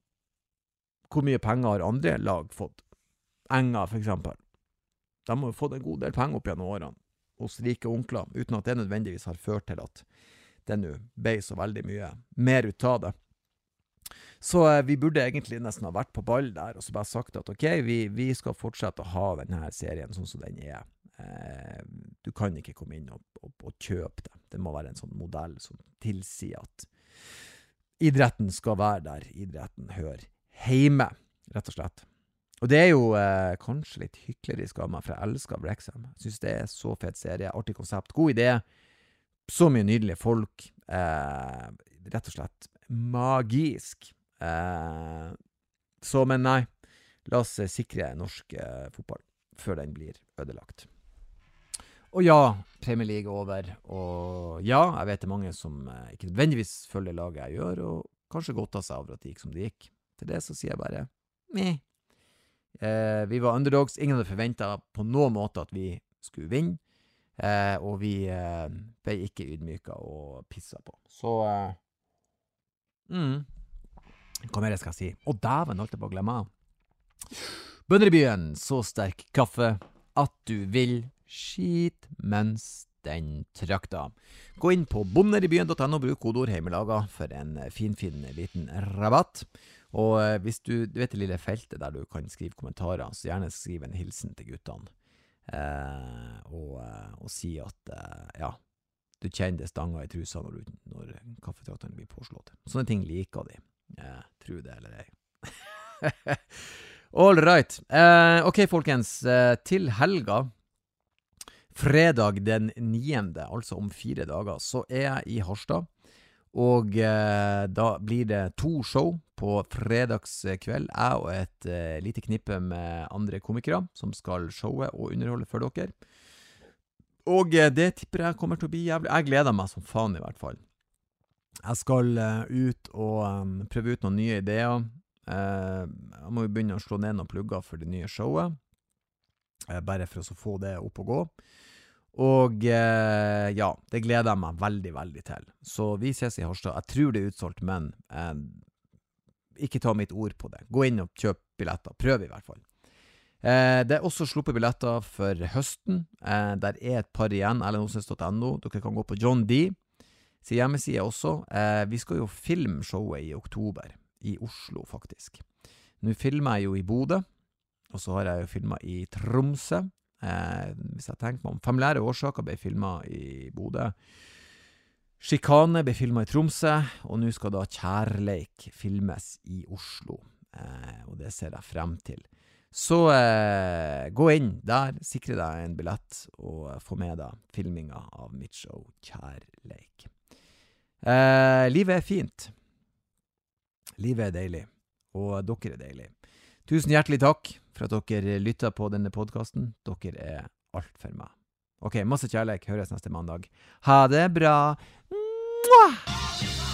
hvor mye penger har andre lag fått? Enga, for eksempel. De har jo fått en god del penger opp gjennom årene, hos rike onkler, uten at det nødvendigvis har ført til at det nå ble så veldig mye mer ut av det. Så eh, vi burde egentlig nesten ha vært på ball der, og så bare sagt at ok, vi, vi skal fortsette å ha denne serien sånn som den er. Eh, du kan ikke komme inn og, og, og kjøpe det. Det må være en sånn modell som tilsier at idretten skal være der idretten hører hjemme, rett og slett. Og det er jo eh, kanskje litt hyklerisk av meg, for jeg elsker Wrexham. Jeg synes det er så fet serie, artig konsept, god idé, så mye nydelige folk, eh, rett og slett magisk. Eh, så, men nei, la oss sikre norsk eh, fotball før den blir ødelagt. Og ja, Premier League over, og ja, jeg vet det er mange som eh, ikke nødvendigvis følger laget jeg gjør, og kanskje godta seg over at det gikk som det gikk. Til det så sier jeg bare, meh. Eh, vi var underdogs, ingen hadde forventet på noen måte at vi skulle vinne, eh, og vi eh, ble ikke ydmyket og pisset på. Så, eh, mm, hva mer jeg skal si? Å, dæven, holdt jeg på å glemme. Bønder i byen, så sterk kaffe at du vil skit mens den trakta. Gå inn på bonderibyen punktum no og bruk kodeord heimelaga for en fin, fin liten rabatt. Og hvis du, du vet det lille feltet der du kan skrive kommentarer, så gjerne skriv en hilsen til guttene. Eh, og, og si at, eh, ja, du kjenner det stanga i trusa når, du, når kaffetrakteren blir påslått. Sånne ting liker de. Eh, tro det eller ei. All right. Eh, ok, folkens. Eh, til helga fredag den niende, altså om fire dager, så er jeg i Harstad. Og eh, da blir det to show på fredagskveld. Jeg og et eh, lite knippe med andre komikere som skal showe og underholde for dere. Og eh, det tipper jeg kommer til å bli jævlig. Jeg gleder meg som faen i hvert fall. Jeg skal uh, ut og um, prøve ut noen nye ideer. Uh, jeg må jo begynne å slå ned noen plugger for det nye showet. Uh, bare for å få det opp og gå. Og uh, ja, det gleder jeg meg veldig, veldig til. Så vi ses i Harstad. Jeg tror det er utsolgt, men uh, ikke ta mitt ord på det. Gå inn og kjøp billetter. Prøv i hvert fall. Uh, det er også sluppet billetter for høsten. Uh, der er et par igjen, ellenosnes punktum no. Dere kan gå på John D. Så hjemmesiden også. Eh, vi skal jo filme showet i oktober, i Oslo faktisk. Nå filmer jeg jo i Bodø, og så har jeg jo filmet i Tromsø. Eh, hvis jeg tenker meg om, familiære årsaker ble filmet i Bodø. Skikane ble filmet i Tromsø, og nå skal da Kjærleik filmes i Oslo. Eh, og det ser jeg frem til. Så eh, gå inn der, sikre deg en billett, og få med deg filminga av mitt show Kjærleik. Eh, livet er fint. Livet er deilig. Og dere er deilig. Tusen hjertelig takk for at dere lytter på denne podcasten. Dere er alt for meg. Ok, masse kjærlighet. Høres neste mandag. Ha det bra. Mwah!